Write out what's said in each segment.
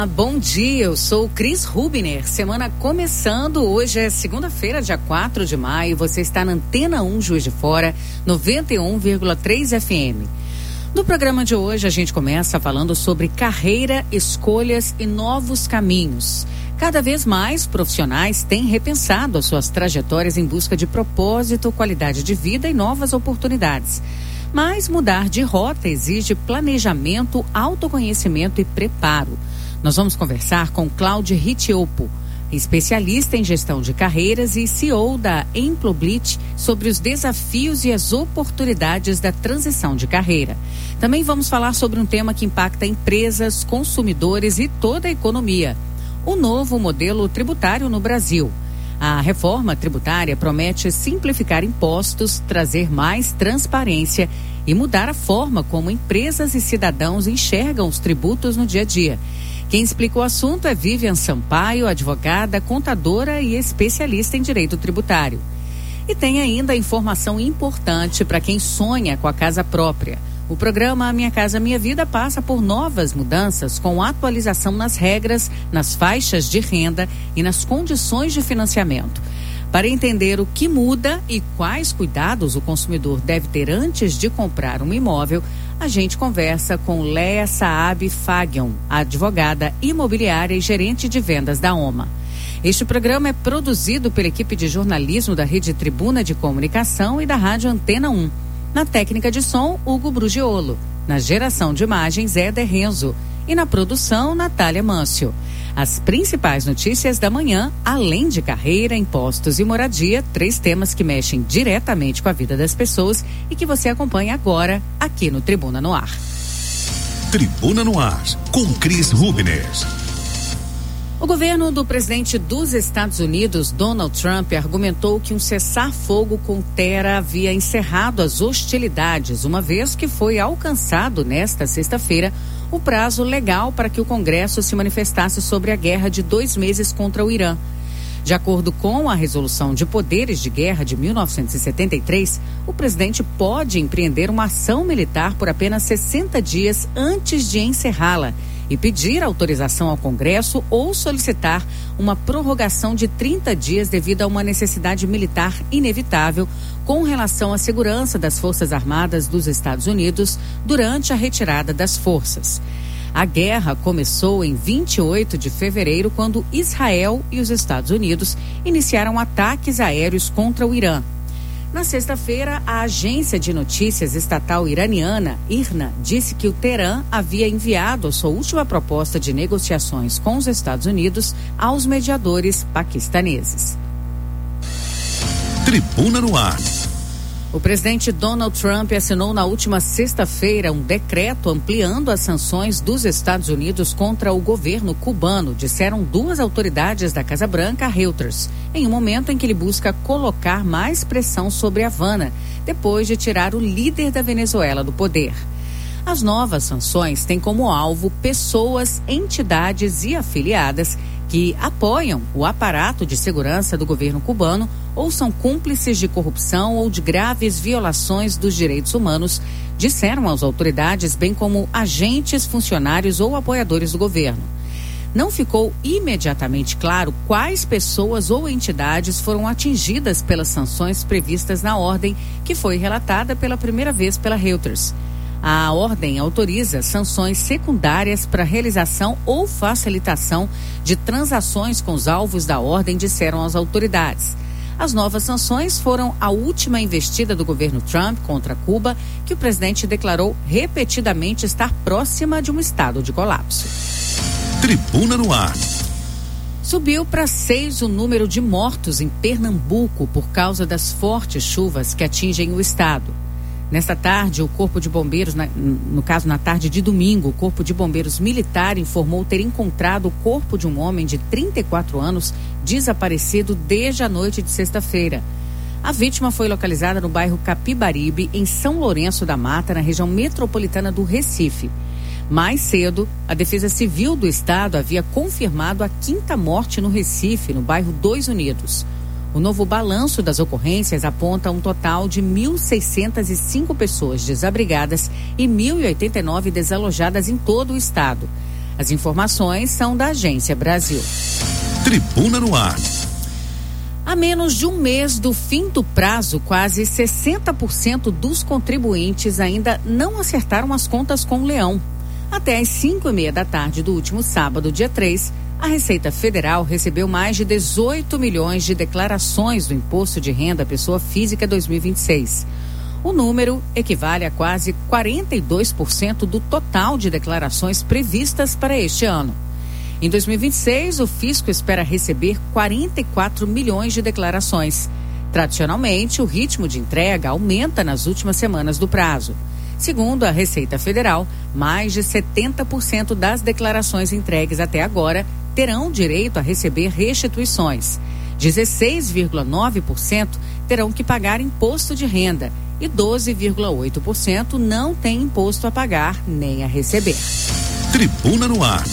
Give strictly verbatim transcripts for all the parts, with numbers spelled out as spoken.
Bom dia, eu sou Cris Rubner. Semana começando, hoje é segunda-feira, dia quatro de maio. Você está na Antena um Juiz de Fora, noventa e um vírgula três F M. No programa de hoje, a gente começa falando sobre carreira, escolhas e novos caminhos. Cada vez mais profissionais têm repensado as suas trajetórias em busca de propósito, qualidade de vida e novas oportunidades. Mas mudar de rota exige planejamento, autoconhecimento e preparo. Nós vamos conversar com Cláudio Ritiopo, especialista em gestão de carreiras e C E O da Emploblitz, sobre os desafios e as oportunidades da transição de carreira. Também vamos falar sobre um tema que impacta empresas, consumidores e toda a economia: o novo modelo tributário no Brasil. A reforma tributária promete simplificar impostos, trazer mais transparência e mudar a forma como empresas e cidadãos enxergam os tributos no dia a dia. Quem explica o assunto é Vivian Sampaio, advogada, contadora e especialista em direito tributário. E tem ainda informação importante para quem sonha com a casa própria. O programa A Minha Casa Minha Vida passa por novas mudanças, com atualização nas regras, nas faixas de renda e nas condições de financiamento. Para entender o que muda e quais cuidados o consumidor deve ter antes de comprar um imóvel, a gente conversa com Léa Saab Fagion, advogada imobiliária e gerente de vendas da OMA. Este programa é produzido pela equipe de jornalismo da Rede Tribuna de Comunicação e da Rádio Antena um. Na técnica de som, Hugo Brugiolo. Na geração de imagens, Éder Renzo. E na produção, Natália Mâncio. As principais notícias da manhã, além de carreira, impostos e moradia, três temas que mexem diretamente com a vida das pessoas e que você acompanha agora aqui no Tribuna no Ar. Tribuna no Ar, com Cris Rubner. O governo do presidente dos Estados Unidos, Donald Trump, argumentou que um cessar-fogo com terra havia encerrado as hostilidades, uma vez que foi alcançado nesta sexta-feira o prazo legal para que o Congresso se manifestasse sobre a guerra de dois meses contra o Irã. De acordo com a Resolução de Poderes de Guerra de mil novecentos e setenta e três, o presidente pode empreender uma ação militar por apenas sessenta dias antes de encerrá-la e pedir autorização ao Congresso ou solicitar uma prorrogação de trinta dias devido a uma necessidade militar inevitável com relação à segurança das Forças Armadas dos Estados Unidos durante a retirada das forças. A guerra começou em vinte e oito de fevereiro, quando Israel e os Estados Unidos iniciaram ataques aéreos contra o Irã. Na sexta-feira, a agência de notícias estatal iraniana, IRNA, disse que o Teherã havia enviado a sua última proposta de negociações com os Estados Unidos aos mediadores paquistaneses. Tribuna no Ar. O presidente Donald Trump assinou na última sexta-feira um decreto ampliando as sanções dos Estados Unidos contra o governo cubano, disseram duas autoridades da Casa Branca a Reuters, em um momento em que ele busca colocar mais pressão sobre Havana, depois de tirar o líder da Venezuela do poder. As novas sanções têm como alvo pessoas, entidades e afiliadas que apoiam o aparato de segurança do governo cubano ou são cúmplices de corrupção ou de graves violações dos direitos humanos, disseram as autoridades, bem como agentes, funcionários ou apoiadores do governo. Não ficou imediatamente claro quais pessoas ou entidades foram atingidas pelas sanções previstas na ordem, que foi relatada pela primeira vez pela Reuters. A ordem autoriza sanções secundárias para realização ou facilitação de transações com os alvos da ordem, disseram as autoridades. As novas sanções foram a última investida do governo Trump contra Cuba, que o presidente declarou repetidamente estar próxima de um estado de colapso. Tribuna no Ar. Subiu para seis o número de mortos em Pernambuco por causa das fortes chuvas que atingem o estado. Nesta tarde, o Corpo de Bombeiros, na, no caso na tarde de domingo, o Corpo de Bombeiros Militar informou ter encontrado o corpo de um homem de trinta e quatro anos desaparecido desde a noite de sexta-feira. A vítima foi localizada no bairro Capibaribe, em São Lourenço da Mata, na região metropolitana do Recife. Mais cedo, a Defesa Civil do Estado havia confirmado a quinta morte no Recife, no bairro Dois Unidos. O novo balanço das ocorrências aponta um total de mil seiscentas e cinco pessoas desabrigadas e mil e oitenta e nove desalojadas em todo o estado. As informações são da Agência Brasil. Tribuna no Ar. A menos de um mês do fim do prazo, quase sessenta por cento dos contribuintes ainda não acertaram as contas com o Leão. Até às cinco e meia da tarde do último sábado, dia três, a Receita Federal recebeu mais de dezoito milhões de declarações do Imposto de Renda à Pessoa Física dois mil e vinte e seis. O número equivale a quase quarenta e dois por cento do total de declarações previstas para este ano. Em dois mil e vinte e seis, o fisco espera receber quarenta e quatro milhões de declarações. Tradicionalmente, o ritmo de entrega aumenta nas últimas semanas do prazo. Segundo a Receita Federal, mais de setenta por cento das declarações entregues até agora terão direito a receber restituições. dezesseis vírgula nove por cento terão que pagar imposto de renda e doze vírgula oito por cento não têm imposto a pagar nem a receber. Tribuna no Ar.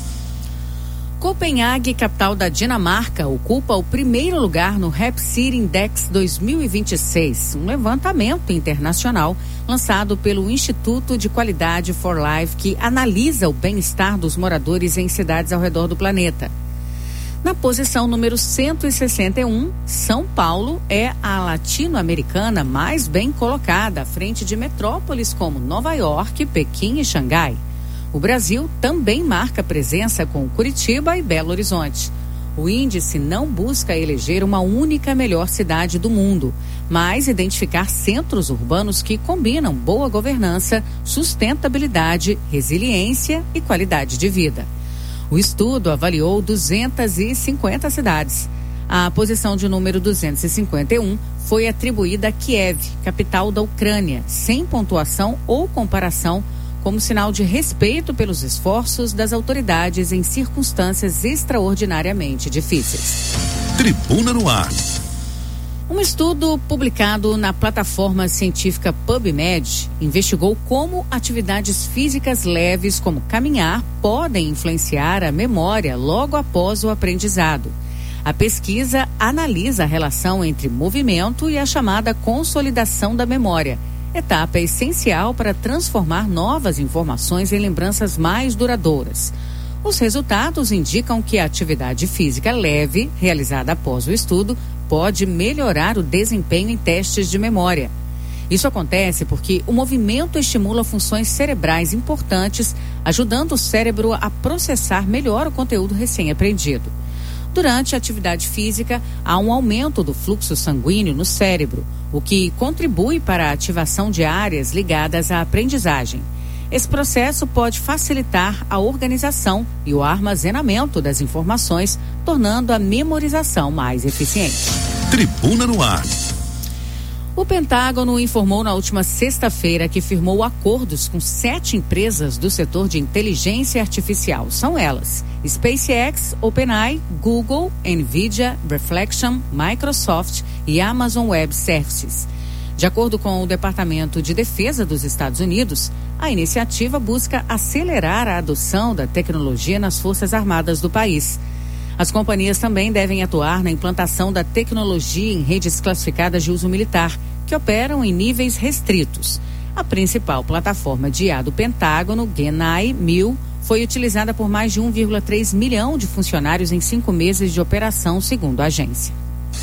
Copenhague, capital da Dinamarca, ocupa o primeiro lugar no Happy City Index dois mil e vinte e seis, um levantamento internacional lançado pelo Instituto de Qualidade for Life, que analisa o bem-estar dos moradores em cidades ao redor do planeta. Na posição número cento e sessenta e um, São Paulo é a latino-americana mais bem colocada, à frente de metrópoles como Nova York, Pequim e Xangai. O Brasil também marca presença com Curitiba e Belo Horizonte. O índice não busca eleger uma única melhor cidade do mundo, mas identificar centros urbanos que combinam boa governança, sustentabilidade, resiliência e qualidade de vida. O estudo avaliou duzentas e cinquenta cidades. A posição de número duzentos e cinquenta e um foi atribuída a Kiev, capital da Ucrânia, sem pontuação ou comparação, como sinal de respeito pelos esforços das autoridades em circunstâncias extraordinariamente difíceis. Tribuna no Ar. Um estudo publicado na plataforma científica PubMed investigou como atividades físicas leves, como caminhar, podem influenciar a memória logo após o aprendizado. A pesquisa analisa a relação entre movimento e a chamada consolidação da memória, etapa essencial para transformar novas informações em lembranças mais duradouras. Os resultados indicam que a atividade física leve, realizada após o estudo, pode melhorar o desempenho em testes de memória. Isso acontece porque o movimento estimula funções cerebrais importantes, ajudando o cérebro a processar melhor o conteúdo recém-aprendido. Durante a atividade física, há um aumento do fluxo sanguíneo no cérebro, o que contribui para a ativação de áreas ligadas à aprendizagem. Esse processo pode facilitar a organização e o armazenamento das informações, tornando a memorização mais eficiente. Tribuna no Ar. O Pentágono informou na última sexta-feira que firmou acordos com sete empresas do setor de inteligência artificial. São elas: SpaceX, OpenAI, Google, Nvidia, Reflection, Microsoft e Amazon Web Services. De acordo com o Departamento de Defesa dos Estados Unidos, a iniciativa busca acelerar a adoção da tecnologia nas Forças Armadas do país. As companhias também devem atuar na implantação da tecnologia em redes classificadas de uso militar, que operam em níveis restritos. A principal plataforma de I A do Pentágono, Genai mil, foi utilizada por mais de um vírgula três milhão de funcionários em cinco meses de operação, segundo a agência.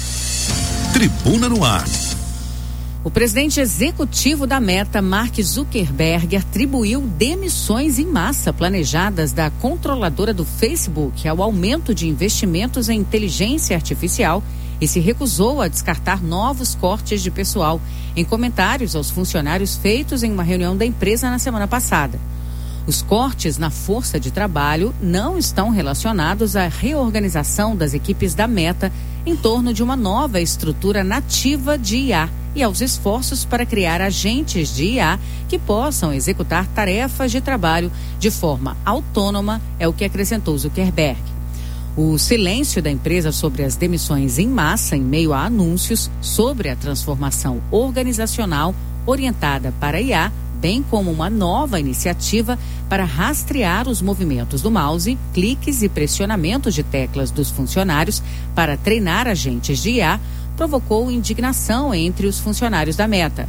Tribuna no Ar. O presidente executivo da Meta, Mark Zuckerberg, atribuiu demissões em massa planejadas da controladora do Facebook ao aumento de investimentos em inteligência artificial e se recusou a descartar novos cortes de pessoal em comentários aos funcionários feitos em uma reunião da empresa na semana passada. Os cortes na força de trabalho não estão relacionados à reorganização das equipes da Meta em torno de uma nova estrutura nativa de I A e aos esforços para criar agentes de I A que possam executar tarefas de trabalho de forma autônoma, é o que acrescentou Zuckerberg. O silêncio da empresa sobre as demissões em massa em meio a anúncios sobre a transformação organizacional orientada para I A, bem como uma nova iniciativa para rastrear os movimentos do mouse, cliques e pressionamentos de teclas dos funcionários para treinar agentes de I A, provocou indignação entre os funcionários da Meta.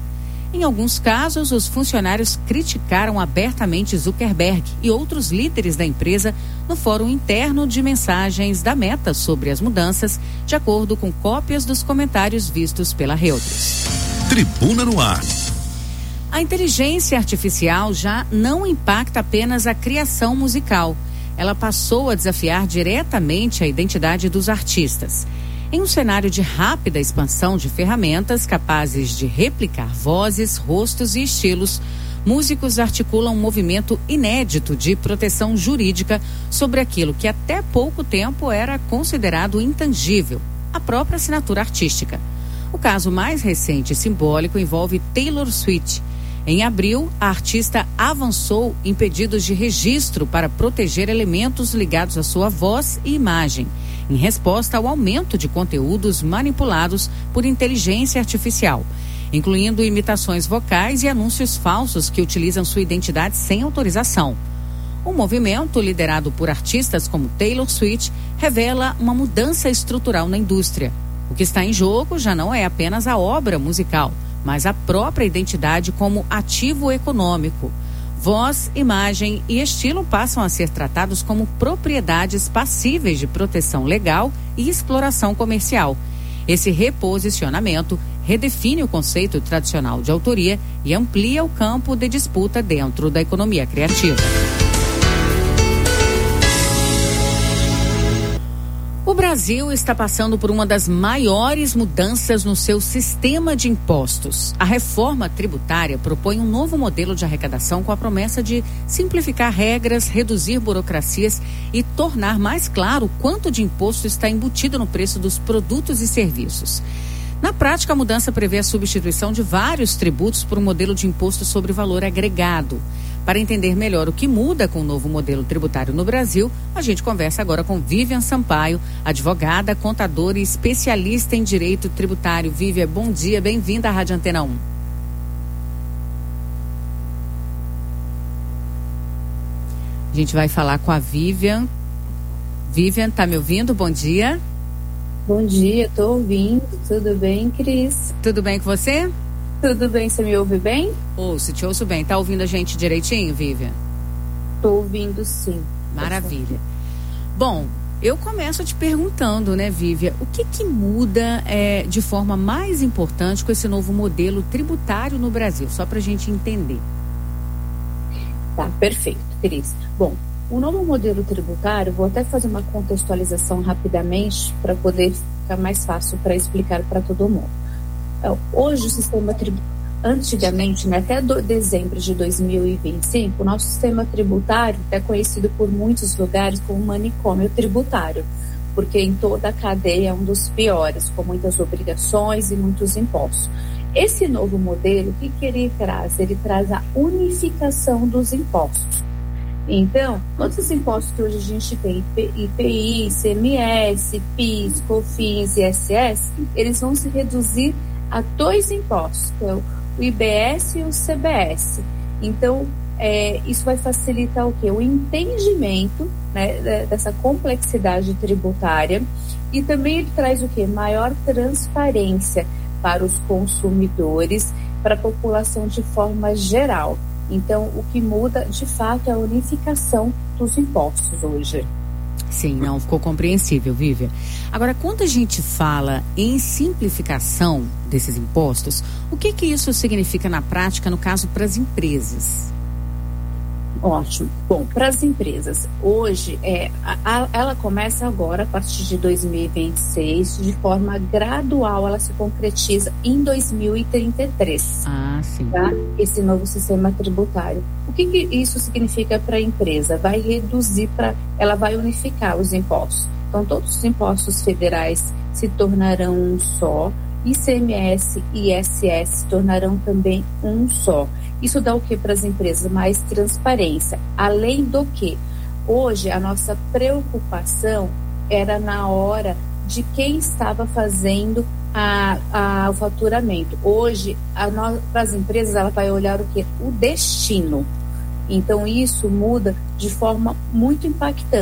Em alguns casos, os funcionários criticaram abertamente Zuckerberg e outros líderes da empresa no fórum interno de mensagens da Meta sobre as mudanças, de acordo com cópias dos comentários vistos pela Reuters. Tribuna no ar. A inteligência artificial já não impacta apenas a criação musical. Ela passou a desafiar diretamente a identidade dos artistas. Em um cenário de rápida expansão de ferramentas capazes de replicar vozes, rostos e estilos, músicos articulam um movimento inédito de proteção jurídica sobre aquilo que até pouco tempo era considerado intangível, a própria assinatura artística. O caso mais recente e simbólico envolve Taylor Swift. Em abril, a artista avançou em pedidos de registro para proteger elementos ligados à sua voz e imagem, em resposta ao aumento de conteúdos manipulados por inteligência artificial, incluindo imitações vocais e anúncios falsos que utilizam sua identidade sem autorização. O movimento, liderado por artistas como Taylor Swift, revela uma mudança estrutural na indústria. O que está em jogo já não é apenas a obra musical, mas a própria identidade como ativo econômico. Voz, imagem e estilo passam a ser tratados como propriedades passíveis de proteção legal e exploração comercial. Esse reposicionamento redefine o conceito tradicional de autoria e amplia o campo de disputa dentro da economia criativa. O Brasil está passando por uma das maiores mudanças no seu sistema de impostos. A reforma tributária propõe um novo modelo de arrecadação com a promessa de simplificar regras, reduzir burocracias e tornar mais claro quanto de imposto está embutido no preço dos produtos e serviços. Na prática, a mudança prevê a substituição de vários tributos por um modelo de imposto sobre valor agregado. Para entender melhor o que muda com o novo modelo tributário no Brasil, a gente conversa agora com Vivian Sampaio, advogada, contadora e especialista em direito tributário. Vivian, bom dia, bem-vinda à Rádio Antena um. A gente vai falar com a Vivian. Vivian, tá me ouvindo? Bom dia. Bom dia, estou ouvindo. Tudo bem, Cris? Tudo bem com você? Tudo bem, você me ouve bem? Ouço, te ouço bem. Tá ouvindo a gente direitinho, Vivian? Estou ouvindo, sim. Maravilha. Bom, eu começo te perguntando, né, Vivian, o que que muda é, de forma mais importante com esse novo modelo tributário no Brasil? Só para a gente entender. Tá, perfeito, Cris. Bom, o novo modelo tributário, vou até fazer uma contextualização rapidamente para poder ficar mais fácil para explicar para todo mundo. Hoje o sistema tributário, antigamente, né, até do, dezembro de dois mil e vinte e cinco, o nosso sistema tributário é conhecido por muitos lugares como manicômio tributário, porque em toda a cadeia é um dos piores, com muitas obrigações e muitos impostos. Esse novo modelo, o que, que ele traz? Ele traz a unificação dos impostos. Então, todos os impostos que hoje a gente tem, I P I, I C M S, PIS, COFINS e I S S, eles vão se reduzir a dois impostos, que é o I B S e o C B S. Então, é, isso vai facilitar o quê? O entendimento, né, dessa complexidade tributária, e também ele traz o quê? Maior transparência para os consumidores, para a população de forma geral. Então, o que muda, de fato, é a unificação dos impostos hoje. Sim, não, ficou compreensível, Vivian. Agora, quando a gente fala em simplificação desses impostos, o que que isso significa na prática, no caso, para as empresas? Ótimo. Bom, para as empresas, hoje, é, a, a, ela começa agora, a partir de dois mil e vinte e seis, de forma gradual, ela se concretiza em dois mil e trinta e três. Ah, sim. Tá? Esse novo sistema tributário. O que, que isso significa para a empresa? Vai reduzir, pra, ela vai unificar os impostos. Então, todos os impostos federais se tornarão um só, I C M S e I S S se tornarão também um só. Isso dá o que para as empresas? Mais transparência. Além do que, hoje a nossa preocupação era na hora de quem estava fazendo a, a, o faturamento. Hoje, para as empresas, ela vai olhar o que? O destino. Então, isso muda de forma muito impactante.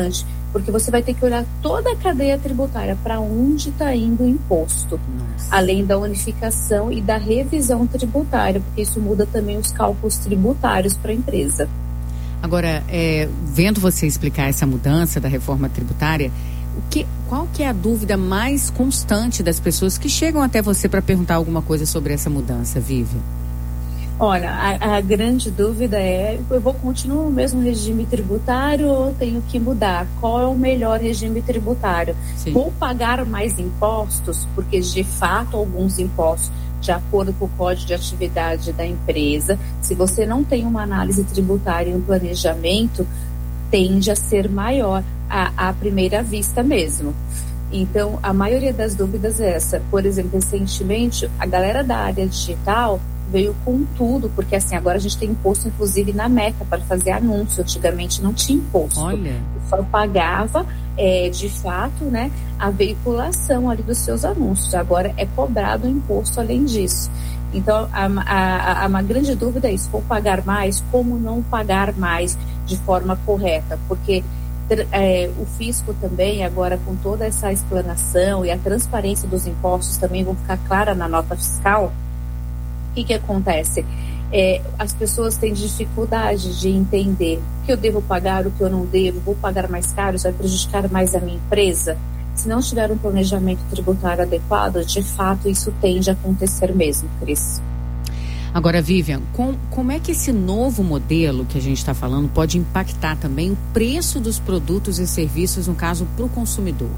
Porque você vai ter que olhar toda a cadeia tributária, para onde está indo o imposto. Nossa. Além da unificação e da revisão tributária, porque isso muda também os cálculos tributários para a empresa. Agora, é, vendo você explicar essa mudança da reforma tributária, o que, qual que é a dúvida mais constante das pessoas que chegam até você para perguntar alguma coisa sobre essa mudança, Vivian? Olha, a, a grande dúvida é, eu vou continuar no mesmo regime tributário ou tenho que mudar? Qual é o melhor regime tributário? Sim. Vou pagar mais impostos? Porque, de fato, alguns impostos, de acordo com o Código de Atividade da empresa, se você não tem uma análise tributária e um planejamento, tende a ser maior à, à primeira vista mesmo. Então, a maioria das dúvidas é essa. Por exemplo, recentemente, a galera da área digital veio com tudo, porque assim, agora a gente tem imposto, inclusive, na Meta para fazer anúncio. Antigamente não tinha imposto. Olha. Só pagava, é, de fato, né, a veiculação ali dos seus anúncios. Agora é cobrado o imposto além disso. Então, a, a, a, uma grande dúvida é isso: vou pagar mais? Como não pagar mais de forma correta? Porque é, o fisco também, agora com toda essa explanação e a transparência dos impostos também vão ficar clara na nota fiscal. O que que acontece? É, as pessoas têm dificuldade de entender o que eu devo pagar, o que eu não devo, vou pagar mais caro, isso vai prejudicar mais a minha empresa. Se não tiver um planejamento tributário adequado, de fato isso tende a acontecer mesmo, Cris. Agora, Vivian, com, como é que esse novo modelo que a gente está falando pode impactar também o preço dos produtos e serviços, no caso, para o consumidor?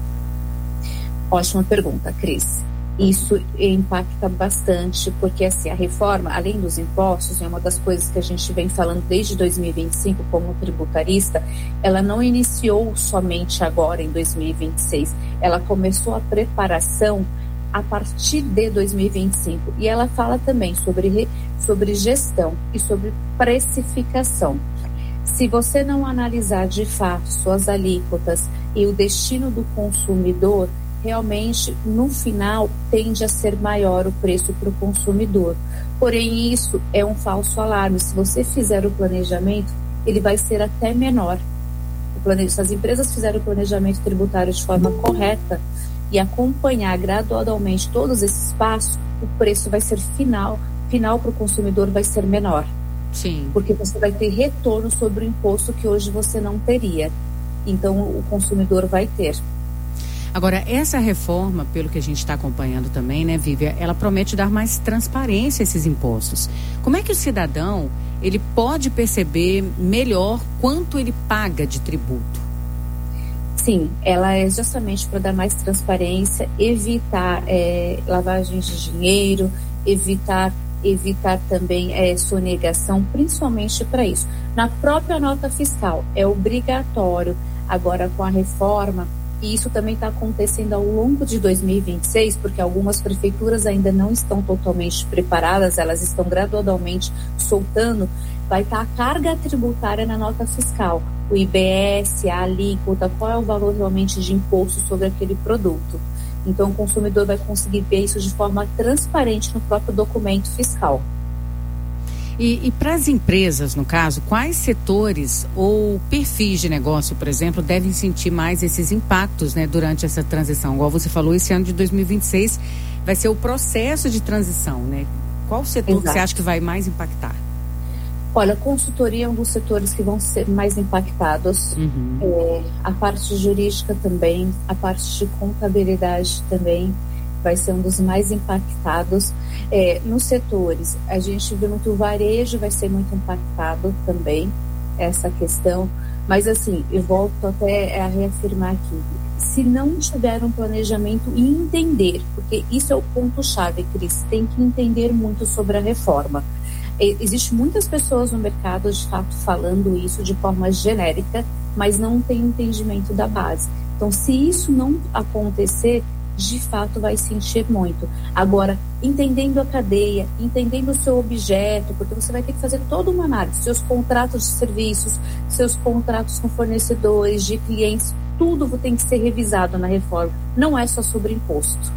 Ótima pergunta, Cris. Isso impacta bastante, porque assim, a reforma, além dos impostos, é uma das coisas que a gente vem falando desde dois mil e vinte e cinco como tributarista, ela não iniciou somente agora em dois mil e vinte e seis, ela começou a preparação a partir de dois mil e vinte e cinco, e ela fala também sobre, sobre gestão e sobre precificação. Se você não analisar de fato suas alíquotas e o destino do consumidor, realmente, no final, tende a ser maior o preço para o consumidor. Porém, isso é um falso alarme. Se você fizer o planejamento, ele vai ser até menor. O plane... Se as empresas fizerem o planejamento tributário de forma correta e acompanhar gradualmente todos esses passos, o preço vai ser final, final para o consumidor vai ser menor. Sim. Porque você vai ter retorno sobre o imposto que hoje você não teria. Então, o consumidor vai ter. Agora, essa reforma, pelo que a gente está acompanhando também, né, Vivian, ela promete dar mais transparência a esses impostos. Como é que o cidadão, ele pode perceber melhor quanto ele paga de tributo? Sim, ela é justamente para dar mais transparência, evitar é, lavagem de dinheiro, evitar, evitar também é, sonegação, principalmente para isso. Na própria nota fiscal, é obrigatório, agora com a reforma, e isso também está acontecendo ao longo de dois mil e vinte e seis, porque algumas prefeituras ainda não estão totalmente preparadas, elas estão gradualmente soltando, vai estar a carga tributária na nota fiscal, o I B S, a alíquota, qual é o valor realmente de imposto sobre aquele produto. Então, o consumidor vai conseguir ver isso de forma transparente no próprio documento fiscal. E, e para as empresas, no caso, quais setores ou perfis de negócio, por exemplo, devem sentir mais esses impactos, né, durante essa transição? Igual você falou, esse ano de dois mil e vinte e seis vai ser o processo de transição, né? Qual setor Exato. Que você acha que vai mais impactar? Olha, a consultoria é um dos setores que vão ser mais impactados. Uhum. É, a parte jurídica também, a parte de contabilidade também vai ser um dos mais impactados. É, nos setores, a gente vê muito o varejo, vai ser muito impactado também, essa questão. Mas assim, eu volto até a reafirmar aqui, se não tiver um planejamento e entender, porque isso é o ponto-chave, Cris, tem que entender muito sobre a reforma. Existem muitas pessoas no mercado, de fato, falando isso de forma genérica, mas não tem entendimento da base. Então, se isso não acontecer, de fato vai sentir muito. Agora, entendendo a cadeia, entendendo o seu objeto, porque você vai ter que fazer toda uma análise, seus contratos de serviços, seus contratos com fornecedores, de clientes, tudo tem que ser revisado na reforma, não é só sobre imposto.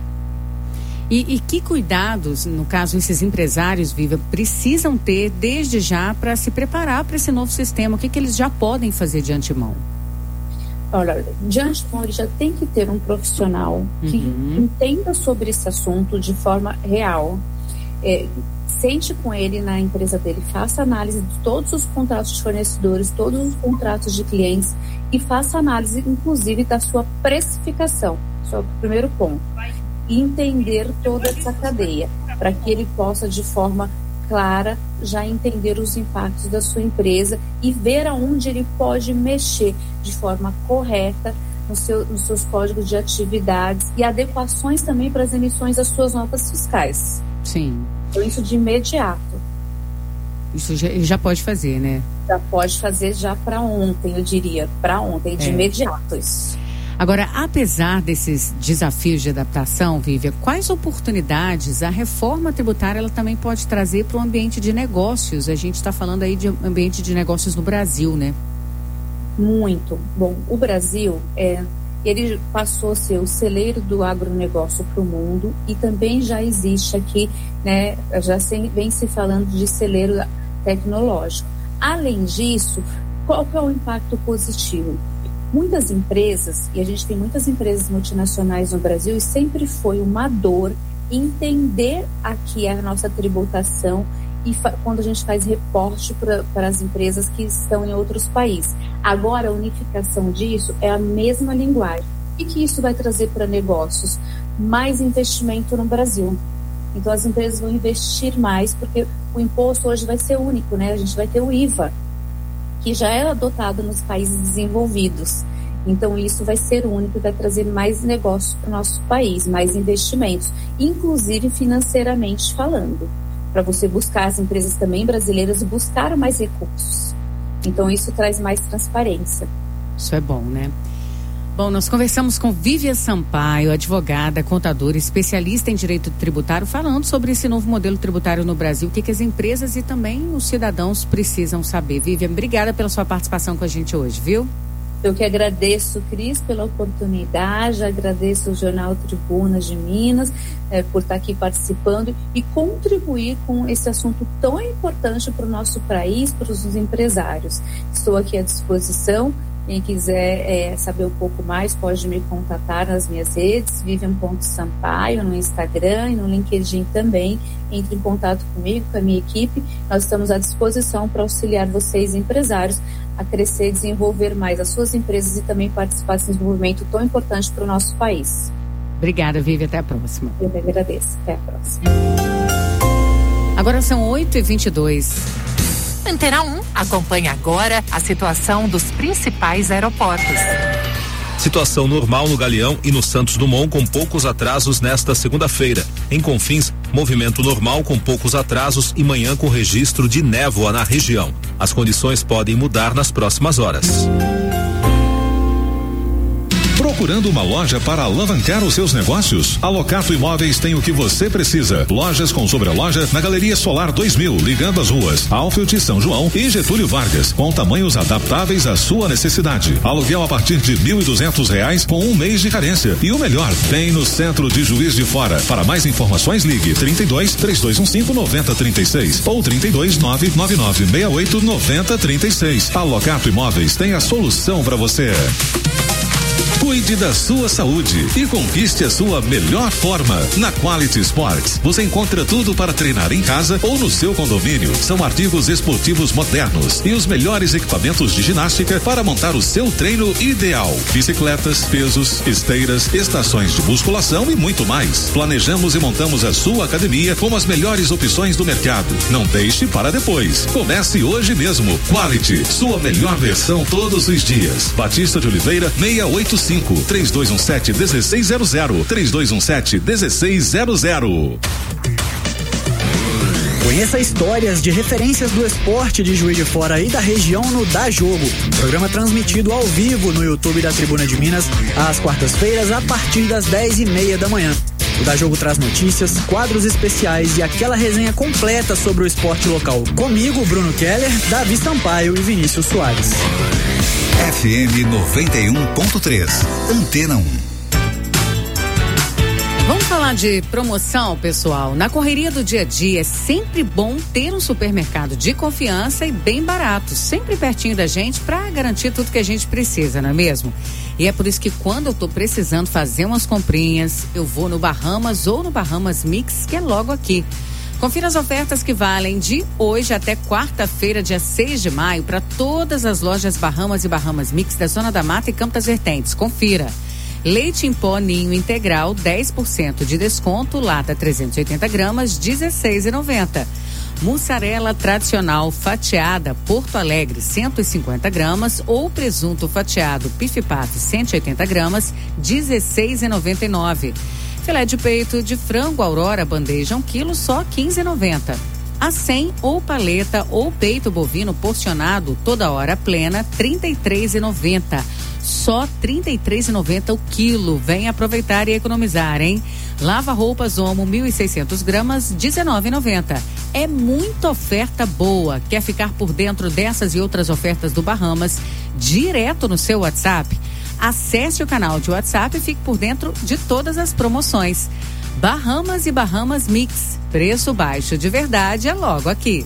E, e que cuidados, no caso, esses empresários, Viva, precisam ter desde já para se preparar para esse novo sistema? O que, que eles já podem fazer de antemão? Olha, de antemão ele já tem que ter um profissional que uhum. entenda sobre esse assunto de forma real. É, sente com ele na empresa dele, faça análise de todos os contratos de fornecedores, todos os contratos de clientes e faça análise, inclusive, da sua precificação. Esse é o primeiro ponto. E entender toda essa cadeia, para que ele possa, de forma clara, já entender os impactos da sua empresa e ver aonde ele pode mexer de forma correta no seu, nos seus códigos de atividades e adequações também para as emissões das suas notas fiscais. Sim. Então, isso de imediato. Isso já, já pode fazer, né? Já pode fazer já para ontem, eu diria, para ontem, de é. imediato isso. Agora, apesar desses desafios de adaptação, Vívia, quais oportunidades a reforma tributária ela também pode trazer para o ambiente de negócios? A gente está falando aí de ambiente de negócios no Brasil, né? Muito. Bom, o Brasil, é, ele passou a ser o celeiro do agronegócio para o mundo e também já existe aqui, né, já se, vem se falando de celeiro tecnológico. Além disso, qual que é o impacto positivo? Muitas empresas, e a gente tem muitas empresas multinacionais no Brasil, e sempre foi uma dor entender aqui a nossa tributação e fa- quando a gente faz reporte para as empresas que estão em outros países. Agora, a unificação disso é a mesma linguagem. O que isso vai trazer para negócios? Mais investimento no Brasil. Então, as empresas vão investir mais, porque o imposto hoje vai ser único, né? A gente vai ter o I V A, que já é adotado nos países desenvolvidos. Então, isso vai ser único e vai trazer mais negócios para o nosso país, mais investimentos, inclusive financeiramente falando, para você buscar as empresas também brasileiras e buscar mais recursos. Então, isso traz mais transparência. Isso é bom, né? Bom, nós conversamos com Vívia Sampaio, advogada, contadora, especialista em direito tributário, falando sobre esse novo modelo tributário no Brasil, o que, que as empresas e também os cidadãos precisam saber. Vívia, obrigada pela sua participação com a gente hoje, viu? Eu que agradeço, Cris, pela oportunidade, agradeço o Jornal Tribuna de Minas eh, por estar aqui participando e contribuir com esse assunto tão importante para o nosso país, para os empresários. Estou aqui à disposição. Quem quiser é, saber um pouco mais, pode me contatar nas minhas redes, vivian ponto sampaio no Instagram e no LinkedIn também. Entre em contato comigo, com a minha equipe. Nós estamos à disposição para auxiliar vocês, empresários, a crescer e desenvolver mais as suas empresas e também participar desse desenvolvimento tão importante para o nosso país. Obrigada, Vivi. Até a próxima. Eu que agradeço. Até a próxima. Agora são oito e vinte e dois. Antena um acompanha agora a situação dos principais aeroportos. Situação normal no Galeão e no Santos Dumont com poucos atrasos nesta segunda-feira. Em Confins, movimento normal com poucos atrasos e manhã com registro de névoa na região. As condições podem mudar nas próximas horas. Procurando uma loja para alavancar os seus negócios? A Locato Imóveis tem o que você precisa. Lojas com sobreloja na Galeria Solar dois mil, ligando as ruas Alfield, São João e Getúlio Vargas, com tamanhos adaptáveis à sua necessidade. Aluguel a partir de mil e duzentos reais com um mês de carência. E o melhor, bem no centro de Juiz de Fora. Para mais informações, ligue trinta e dois, três dois um cinco, nove zero três seis ou trinta e dois, nove nove nove seis oito, nove zero três seis. A Locato Imóveis tem a solução para você. Cuide da sua saúde e conquiste a sua melhor forma. Na Quality Sports, você encontra tudo para treinar em casa ou no seu condomínio. São artigos esportivos modernos e os melhores equipamentos de ginástica para montar o seu treino ideal. Bicicletas, pesos, esteiras, estações de musculação e muito mais. Planejamos e montamos a sua academia com as melhores opções do mercado. Não deixe para depois. Comece hoje mesmo. Quality, sua melhor versão todos os dias. Batista de Oliveira, seiscentos e oitenta e cinco, três dois um sete, um seis zero zero, três dois um sete, um seis zero zero. Conheça histórias de referências do esporte de Juiz de Fora e da região no Dá Jogo. Programa transmitido ao vivo no YouTube da Tribuna de Minas, às quartas-feiras, a partir das dez e meia da manhã. O Dá Jogo traz notícias, quadros especiais e aquela resenha completa sobre o esporte local. Comigo, Bruno Keller, Davi Sampaio e Vinícius Soares. F M noventa e um ponto três, Antena um. Vamos falar Falar de promoção, pessoal, na correria do dia a dia é sempre bom ter um supermercado de confiança e bem barato, sempre pertinho da gente para garantir tudo que a gente precisa, não é mesmo? E é por isso que quando eu tô precisando fazer umas comprinhas, eu vou no Bahamas ou no Bahamas Mix, que é logo aqui. Confira as ofertas que valem de hoje até quarta-feira, dia seis de maio, para todas as lojas Bahamas e Bahamas Mix da Zona da Mata e Campo das Vertentes. Confira. Leite em pó Ninho integral, dez por cento de desconto, lata trezentos e oitenta gramas, dezesseis reais e noventa centavos. Mussarela tradicional fatiada Porto Alegre, cento e cinquenta gramas, ou presunto fatiado Pifipato, cento e oitenta gramas, dezesseis reais e noventa e nove centavos. Filé de peito de frango Aurora bandeja um quilo, só quinze reais e noventa centavos. A cem ou paleta ou peito bovino porcionado toda hora plena, trinta e três reais e noventa centavos. Só trinta e três reais e noventa centavos o quilo. Vem aproveitar e economizar, hein? Lava roupas Omo mil e seiscentas gramas, dezenove reais e noventa centavos. É muita oferta boa. Quer ficar por dentro dessas e outras ofertas do Bahamas direto no seu WhatsApp? Acesse o canal de WhatsApp e fique por dentro de todas as promoções. Bahamas e Bahamas Mix. Preço baixo de verdade é logo aqui.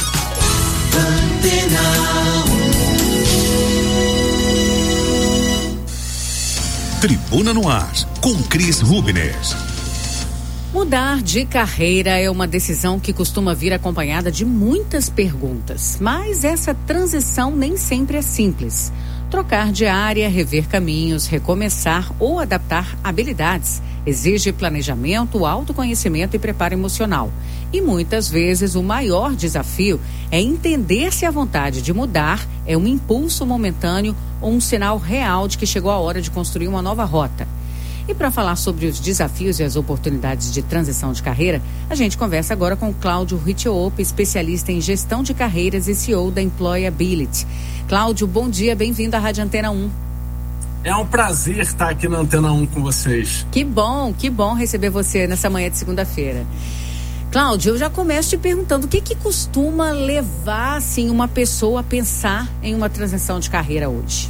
Tribuna no Ar, com Cris Rubiner. Mudar de carreira é uma decisão que costuma vir acompanhada de muitas perguntas, mas essa transição nem sempre é simples. Trocar de área, rever caminhos, recomeçar ou adaptar habilidades exige planejamento, autoconhecimento e preparo emocional. E muitas vezes o maior desafio é entender se a vontade de mudar é um impulso momentâneo ou um sinal real de que chegou a hora de construir uma nova rota. E para falar sobre os desafios e as oportunidades de transição de carreira, a gente conversa agora com Cláudio Ritchiope, especialista em gestão de carreiras e C E O da Employability. Cláudio, bom dia, bem-vindo à Rádio Antena um. É um prazer estar aqui na Antena um com vocês. Que bom, que bom receber você nessa manhã de segunda-feira. Cláudio, eu já começo te perguntando o que que costuma levar, assim, uma pessoa a pensar em uma transição de carreira hoje?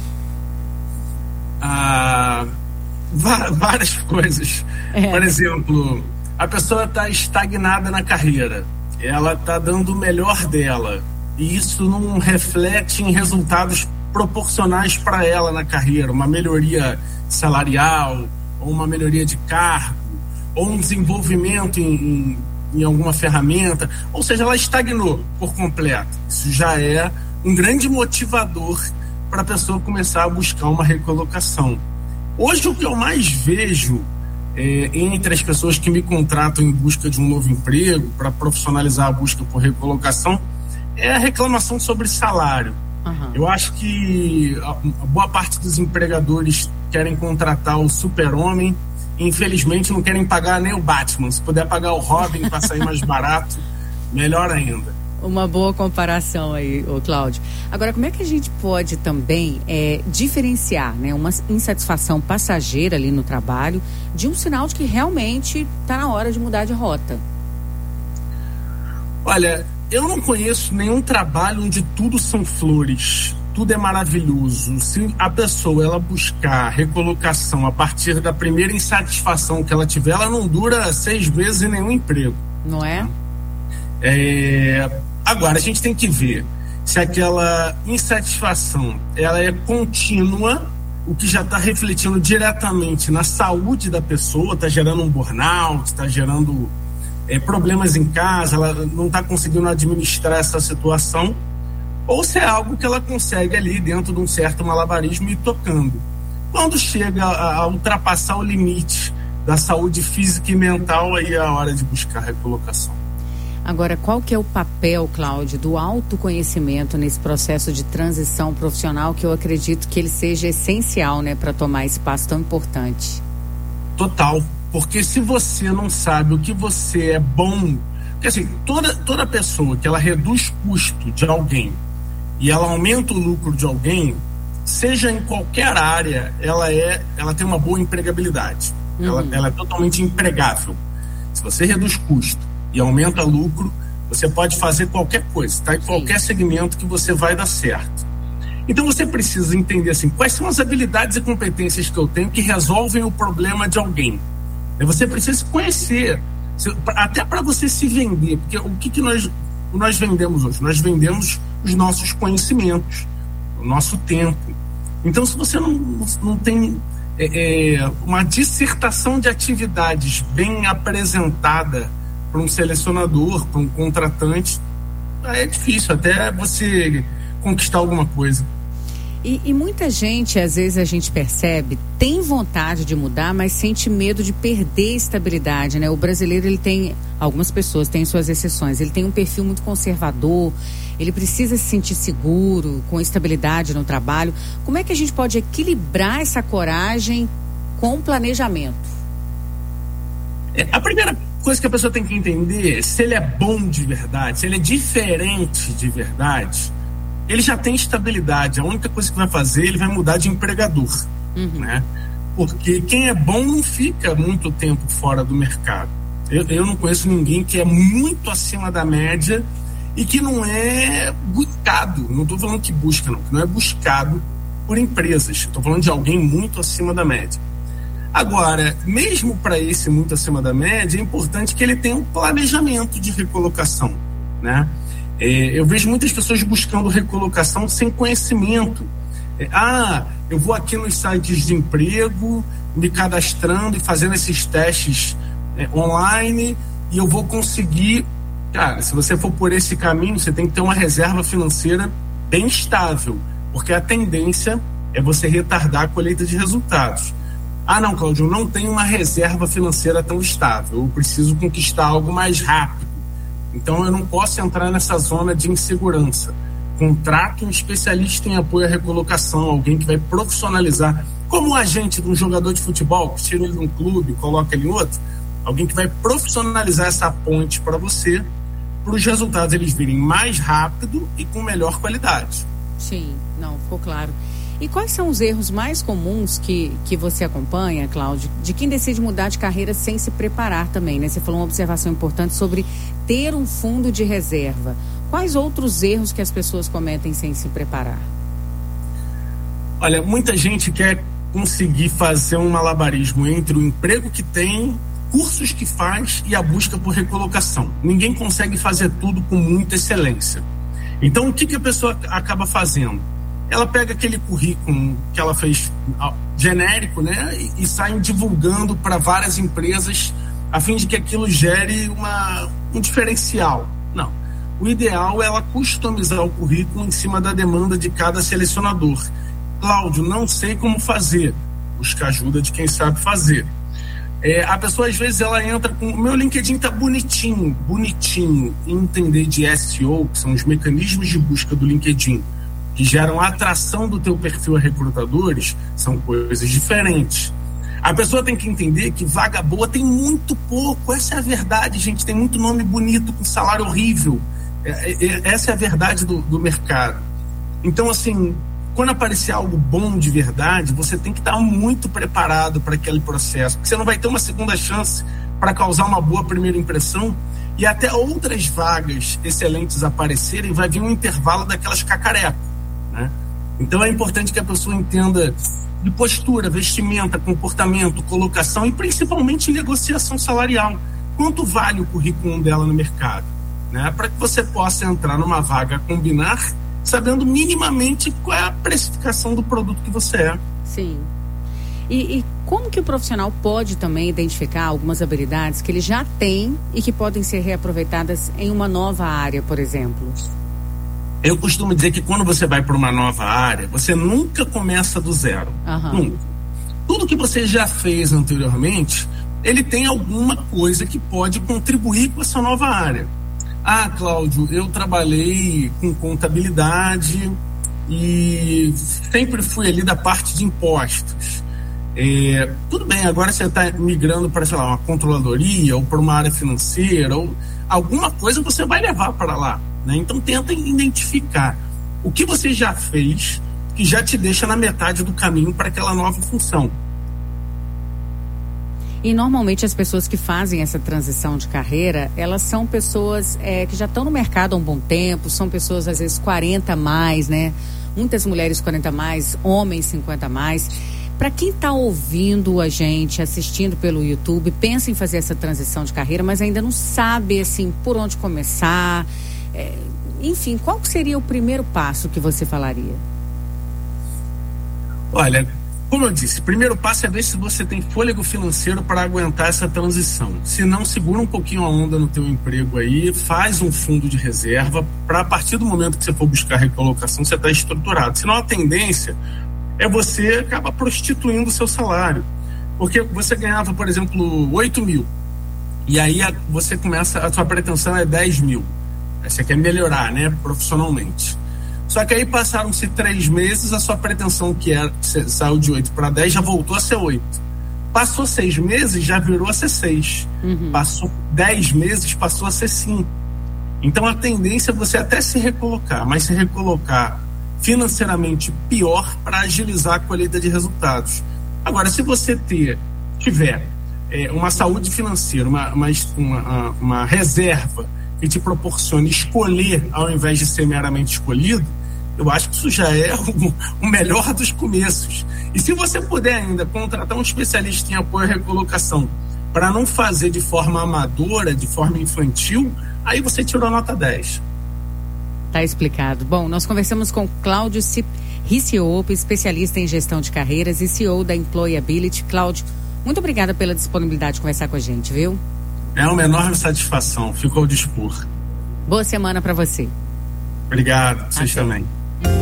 Ah, várias coisas. É. Por exemplo, a pessoa está estagnada na carreira. Ela está dando o melhor dela. E isso não reflete em resultados proporcionais para ela na carreira, uma melhoria salarial, ou uma melhoria de cargo, ou um desenvolvimento em, em, em alguma ferramenta, ou seja, ela estagnou por completo. Isso já é um grande motivador para a pessoa começar a buscar uma recolocação. Hoje o que eu mais vejo é, entre as pessoas que me contratam em busca de um novo emprego, para profissionalizar a busca por recolocação, é a reclamação sobre salário. Uhum. Eu acho que a, a boa parte dos empregadores querem contratar o super-homem e infelizmente não querem pagar nem o Batman. Se puder pagar o Robin para sair mais barato, melhor ainda. Uma boa comparação aí, ô Cláudio. Agora, como é que a gente pode também é, diferenciar, né, uma insatisfação passageira ali no trabalho de um sinal de que realmente está na hora de mudar de rota? Olha, eu não conheço nenhum trabalho onde tudo são flores, tudo é maravilhoso. Se a pessoa ela buscar recolocação a partir da primeira insatisfação que ela tiver, ela não dura seis meses em nenhum emprego. Não é? É... Agora, a gente tem que ver se aquela insatisfação ela é contínua, o que já está refletindo diretamente na saúde da pessoa, está gerando um burnout, está gerando é, problemas em casa, ela não está conseguindo administrar essa situação, ou se é algo que ela consegue ali dentro de um certo malabarismo ir tocando. Quando chega a, a ultrapassar o limite da saúde física e mental, aí é a hora de buscar recolocação. Agora, qual que é o papel, Cláudio, do autoconhecimento nesse processo de transição profissional, que eu acredito que ele seja essencial, né, para tomar esse passo tão importante? Total, porque se você não sabe o que você é bom, porque assim, toda, toda pessoa que ela reduz custo de alguém e ela aumenta o lucro de alguém, seja em qualquer área, ela, é, ela tem uma boa empregabilidade, uhum. ela, ela é totalmente empregável. Se você reduz custo e aumenta lucro, você pode fazer qualquer coisa, tá? Em qualquer segmento que você vai dar certo. Então você precisa entender assim, quais são as habilidades e competências que eu tenho que resolvem o problema de alguém. Você precisa se conhecer, até para você se vender, porque o que, que nós, nós vendemos hoje? Nós vendemos os nossos conhecimentos, o nosso tempo. Então, se você não, não tem é, é, uma dissertação de atividades bem apresentada para um selecionador, para um contratante, é difícil até você conquistar alguma coisa. E, e muita gente, às vezes a gente percebe, tem vontade de mudar, mas sente medo de perder estabilidade, né? O brasileiro, ele tem, algumas pessoas têm suas exceções, ele tem um perfil muito conservador, ele precisa se sentir seguro, com estabilidade no trabalho. Como é que a gente pode equilibrar essa coragem com o planejamento? É, a primeira coisa que a pessoa tem que entender é se ele é bom de verdade, se ele é diferente de verdade, ele já tem estabilidade. A única coisa que vai fazer, ele vai mudar de empregador, uhum. né? Porque quem é bom não fica muito tempo fora do mercado. Eu, eu não conheço ninguém que é muito acima da média e que não é buscado. Não estou falando que busca, não. Que não é buscado por empresas. Estou falando de alguém muito acima da média. Agora, mesmo para esse muito acima da média, é importante que ele tenha um planejamento de recolocação, né? É, eu vejo muitas pessoas buscando recolocação sem conhecimento. É, ah, eu vou aqui nos sites de emprego, me cadastrando e fazendo esses testes é, online e eu vou conseguir. Cara, se você for por esse caminho, você tem que ter uma reserva financeira bem estável, porque a tendência é você retardar a colheita de resultados. Ah, não, Cláudio, eu não tenho uma reserva financeira tão estável, eu preciso conquistar algo mais rápido. Então eu não posso entrar nessa zona de insegurança. Contrate um especialista em apoio à recolocação, alguém que vai profissionalizar, como um agente de um jogador de futebol, que tira ele de um clube, coloca ele em outro, alguém que vai profissionalizar essa ponte para você, para os resultados eles virem mais rápido e com melhor qualidade. Sim, não, ficou claro. E quais são os erros mais comuns que, que você acompanha, Cláudio, de quem decide mudar de carreira sem se preparar também, né? Você falou uma observação importante sobre ter um fundo de reserva. Quais outros erros que as pessoas cometem sem se preparar? Olha, muita gente quer conseguir fazer um malabarismo entre o emprego que tem, cursos que faz e a busca por recolocação. Ninguém consegue fazer tudo com muita excelência. Então, o que, que a pessoa acaba fazendo? Ela pega aquele currículo que ela fez genérico, né, e, e sai divulgando para várias empresas a fim de que aquilo gere uma, um diferencial. Não. O ideal é ela customizar o currículo em cima da demanda de cada selecionador. Cláudio, não sei como fazer. Busca ajuda de quem sabe fazer. É, a pessoa, às vezes, ela entra com... O meu LinkedIn tá bonitinho, bonitinho. Entender de S E O, que são os mecanismos de busca do LinkedIn, que geram a atração do teu perfil a recrutadores, são coisas diferentes. A pessoa tem que entender que vaga boa tem muito pouco. Essa é a verdade, gente. Tem muito nome bonito com salário horrível. É, é, essa é a verdade do, do mercado. Então, assim, quando aparecer algo bom de verdade, você tem que estar muito preparado para aquele processo, porque você não vai ter uma segunda chance para causar uma boa primeira impressão e até outras vagas excelentes aparecerem, vai vir um intervalo daquelas cacarecas, né? Então é importante que a pessoa entenda de postura, vestimenta, comportamento, colocação e principalmente negociação salarial. Quanto vale o currículo dela no mercado, né? Para que você possa entrar numa vaga a combinar, sabendo minimamente qual é a precificação do produto que você é. Sim. E, e como que o profissional pode também identificar algumas habilidades que ele já tem e que podem ser reaproveitadas em uma nova área, por exemplo? Eu costumo dizer que quando você vai para uma nova área, você nunca começa do zero. Uhum. Nunca. Tudo que você já fez anteriormente, ele tem alguma coisa que pode contribuir com essa nova área. Ah, Cláudio, eu trabalhei com contabilidade e sempre fui ali da parte de impostos. É, tudo bem, agora você está migrando para, sei lá, uma controladoria ou para uma área financeira, ou alguma coisa você vai levar para lá, né? Então tenta identificar o que você já fez que já te deixa na metade do caminho para aquela nova função. E normalmente as pessoas que fazem essa transição de carreira, elas são pessoas é, que já estão no mercado há um bom tempo, são pessoas às vezes quarenta a mais, né? Muitas mulheres quarenta a mais, homens cinquenta a mais. Para quem está ouvindo a gente, assistindo pelo YouTube, pensa em fazer essa transição de carreira, mas ainda não sabe assim por onde começar. É, enfim, qual seria o primeiro passo que você falaria? Olha, como eu disse, o primeiro passo é ver se você tem fôlego financeiro para aguentar essa transição. Se não, segura um pouquinho a onda no teu emprego aí, faz um fundo de reserva para, a partir do momento que você for buscar recolocação, você está estruturado. Senão a tendência é você acabar prostituindo o seu salário. Porque você ganhava, por exemplo, oito mil. E aí a, você começa, a sua pretensão é dez mil. Aí você quer melhorar, né, profissionalmente. Só que aí passaram-se três meses, a sua pretensão, que era, saiu de oito para dez, já voltou a ser oito. Passou seis meses, já virou a ser seis. Uhum. Passou dez meses, passou a ser cinco. Então a tendência é você até se recolocar, mas se recolocar financeiramente pior para agilizar a colheita de resultados. Agora, se você ter, tiver é, uma saúde financeira, uma, uma, uma, uma reserva que te proporcione escolher ao invés de ser meramente escolhido, eu acho que isso já é o, o melhor dos começos. E se você puder ainda contratar um especialista em apoio à recolocação para não fazer de forma amadora, de forma infantil, aí você tirou a nota dez. Tá explicado. Bom, nós conversamos com Cláudio Riccioppo, especialista em gestão de carreiras e C E O da Employability. Cláudio, muito obrigada pela disponibilidade de conversar com a gente, viu? É uma enorme satisfação. Fico ao dispor. Boa semana para você. Obrigado. Vocês Até. também.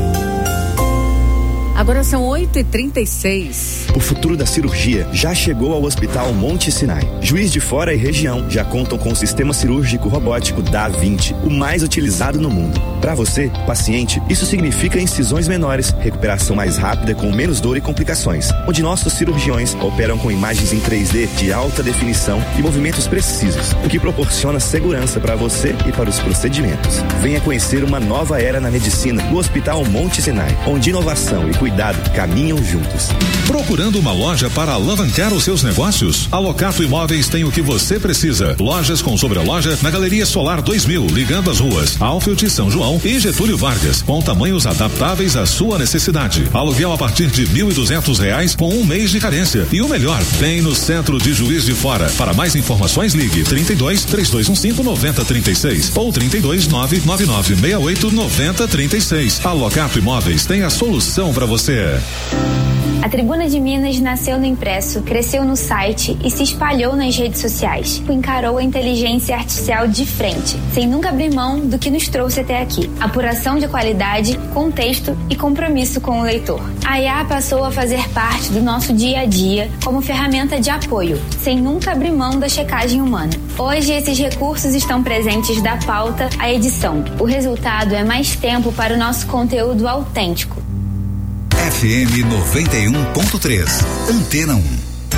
Agora são oito e trinta e seis. O futuro da cirurgia já chegou ao Hospital Monte Sinai. Juiz de Fora e região já contam com o sistema cirúrgico robótico Da Vinci, o mais utilizado no mundo. Para você, paciente, isso significa incisões menores, recuperação mais rápida com menos dor e complicações, onde nossos cirurgiões operam com imagens em três D de alta definição e movimentos precisos, o que proporciona segurança para você e para os procedimentos. Venha conhecer uma nova era na medicina no Hospital Monte Sinai, onde inovação e cuidado Cuidado, caminham juntos. Procurando uma loja para alavancar os seus negócios? A Locato Imóveis tem o que você precisa. Lojas com sobreloja na Galeria Solar dois mil, ligando as ruas Alfield, São João e Getúlio Vargas, com tamanhos adaptáveis à sua necessidade. Aluguel a partir de mil e duzentos reais com um mês de carência. E o melhor, bem no centro de Juiz de Fora. Para mais informações, ligue trinta e dois, três dois um cinco, nove zero três seis ou trinta e dois, nove nove nove seis oito, nove zero três seis. A Locato Imóveis tem a solução para você. A Tribuna de Minas nasceu no impresso, cresceu no site e se espalhou nas redes sociais. Encarou a inteligência artificial de frente, sem nunca abrir mão do que nos trouxe até aqui. Apuração de qualidade, contexto e compromisso com o leitor. A I A passou a fazer parte do nosso dia a dia como ferramenta de apoio, sem nunca abrir mão da checagem humana. Hoje, esses recursos estão presentes da pauta à edição. O resultado é mais tempo para o nosso conteúdo autêntico. F M noventa e um ponto três, Antena um.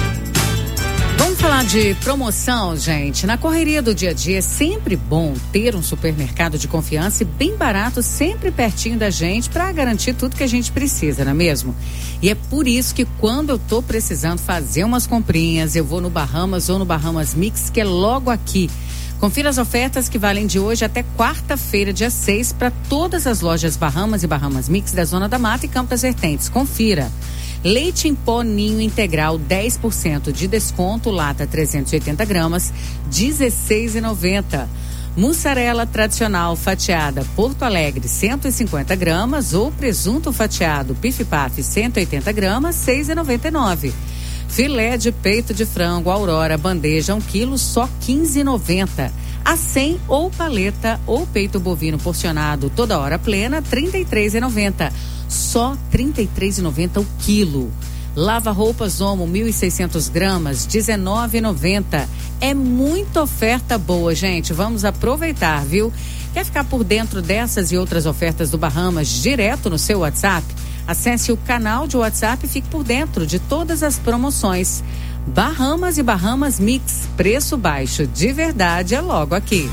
Vamos falar de promoção, gente. Na correria do dia a dia é sempre bom ter um supermercado de confiança e bem barato, sempre pertinho da gente, para garantir tudo que a gente precisa, não é mesmo? E é por isso que quando eu tô precisando fazer umas comprinhas, eu vou no Bahamas ou no Bahamas Mix, que é logo aqui. Confira as ofertas que valem de hoje até quarta-feira, dia seis, para todas as lojas Bahamas e Bahamas Mix da Zona da Mata e Campo das Vertentes. Confira. Leite em pó Ninho integral, dez por cento de desconto, lata trezentos e oitenta gramas, dezesseis reais e noventa centavos. Mussarela tradicional fatiada Porto Alegre, cento e cinquenta gramas, ou presunto fatiado Pif-Paf, cento e oitenta gramas, seis reais e noventa e nove centavos. Filé de peito de frango Aurora, bandeja um quilo, só quinze reais e noventa centavos. A cem ou paleta ou peito bovino porcionado toda hora plena, trinta e três reais e noventa centavos. Só trinta e três reais e noventa centavos o quilo. Lava roupas Omo, mil e seiscentas gramas, dezenove reais e noventa centavos. É muita oferta boa, gente. Vamos aproveitar, viu? Quer ficar por dentro dessas e outras ofertas do Bahamas direto no seu WhatsApp? Acesse o canal de WhatsApp e fique por dentro de todas as promoções. Bahamas e Bahamas Mix, preço baixo de verdade é logo aqui.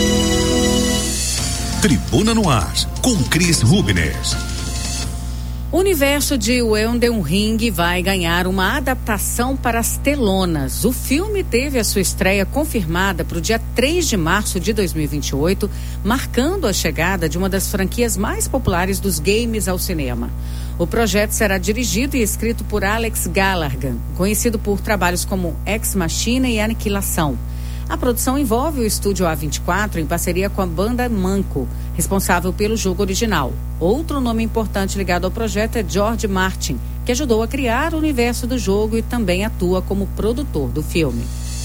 Tribuna no Ar, com Cris Rubner. O universo de O Elden Ring vai ganhar uma adaptação para as telonas. O filme teve a sua estreia confirmada para o dia três de março de dois mil e vinte e oito, marcando a chegada de uma das franquias mais populares dos games ao cinema. O projeto será dirigido e escrito por Alex Gallagher, conhecido por trabalhos como Ex Machina e Aniquilação. A produção envolve o estúdio A vinte e quatro em parceria com a banda Manco, responsável pelo jogo original. Outro nome importante ligado ao projeto é George Martin, que ajudou a criar o universo do jogo e também atua como produtor do filme.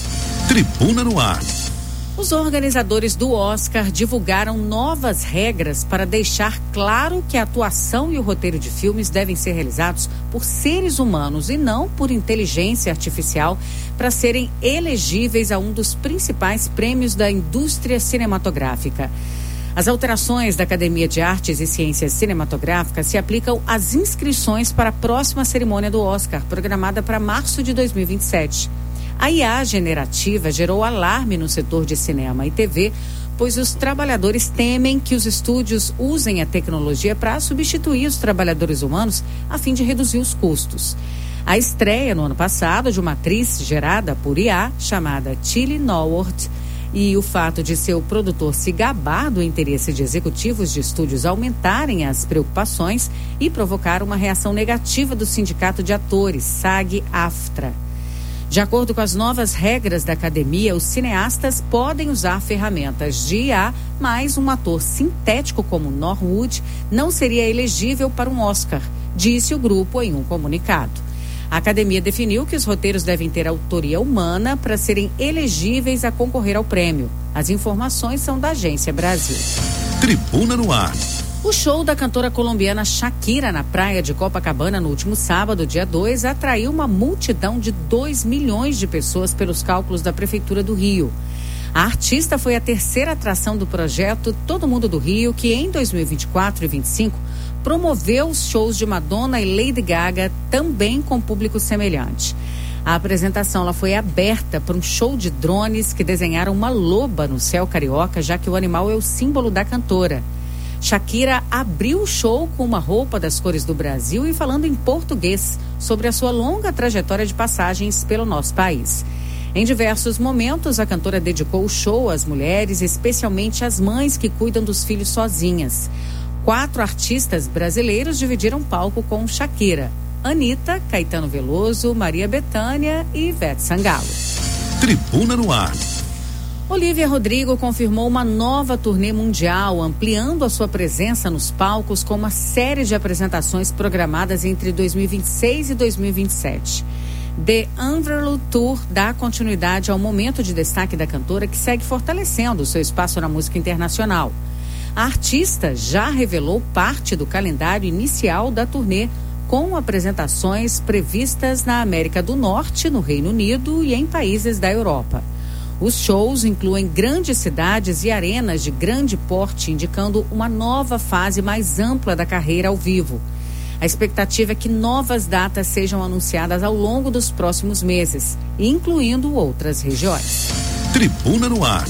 Tribuna no Ar. Os organizadores do Oscar divulgaram novas regras para deixar claro que a atuação e o roteiro de filmes devem ser realizados por seres humanos e não por inteligência artificial para serem elegíveis a um dos principais prêmios da indústria cinematográfica. As alterações da Academia de Artes e Ciências Cinematográficas se aplicam às inscrições para a próxima cerimônia do Oscar, programada para março de dois mil e vinte e sete. A I A generativa gerou alarme no setor de cinema e T V, pois os trabalhadores temem que os estúdios usem a tecnologia para substituir os trabalhadores humanos a fim de reduzir os custos. A estreia no ano passado de uma atriz gerada por I A chamada Tilly Norwood e o fato de seu produtor se gabar do interesse de executivos de estúdios aumentarem as preocupações e provocar uma reação negativa do Sindicato de Atores, SAG-AFTRA. De acordo com as novas regras da academia, os cineastas podem usar ferramentas de I A, mas um ator sintético como Norwood não seria elegível para um Oscar, disse o grupo em um comunicado. A academia definiu que os roteiros devem ter autoria humana para serem elegíveis a concorrer ao prêmio. As informações são da Agência Brasil. Tribuna no Ar. O show da cantora colombiana Shakira na praia de Copacabana no último sábado, dia dois, atraiu uma multidão de dois milhões de pessoas pelos cálculos da Prefeitura do Rio. A artista foi a terceira atração do projeto Todo Mundo do Rio, que em dois mil e vinte e quatro e dois mil e vinte e cinco promoveu os shows de Madonna e Lady Gaga, também com público semelhante. A apresentação ela foi aberta por um show de drones que desenharam uma loba no céu carioca, já que o animal é o símbolo da cantora. Shakira abriu o show com uma roupa das cores do Brasil e falando em português sobre a sua longa trajetória de passagens pelo nosso país. Em diversos momentos, a cantora dedicou o show às mulheres, especialmente às mães que cuidam dos filhos sozinhas. Quatro artistas brasileiros dividiram palco com Shakira: Anitta, Caetano Veloso, Maria Bethânia e Ivete Sangalo. Tribuna no Ar. Olivia Rodrigo confirmou uma nova turnê mundial, ampliando a sua presença nos palcos com uma série de apresentações programadas entre dois mil e vinte e seis e dois mil e vinte e sete. The Underwood Tour dá continuidade ao momento de destaque da cantora, que segue fortalecendo o seu espaço na música internacional. A artista já revelou parte do calendário inicial da turnê, com apresentações previstas na América do Norte, no Reino Unido e em países da Europa. Os shows incluem grandes cidades e arenas de grande porte, indicando uma nova fase mais ampla da carreira ao vivo. A expectativa é que novas datas sejam anunciadas ao longo dos próximos meses, incluindo outras regiões. Tribuna no Ar.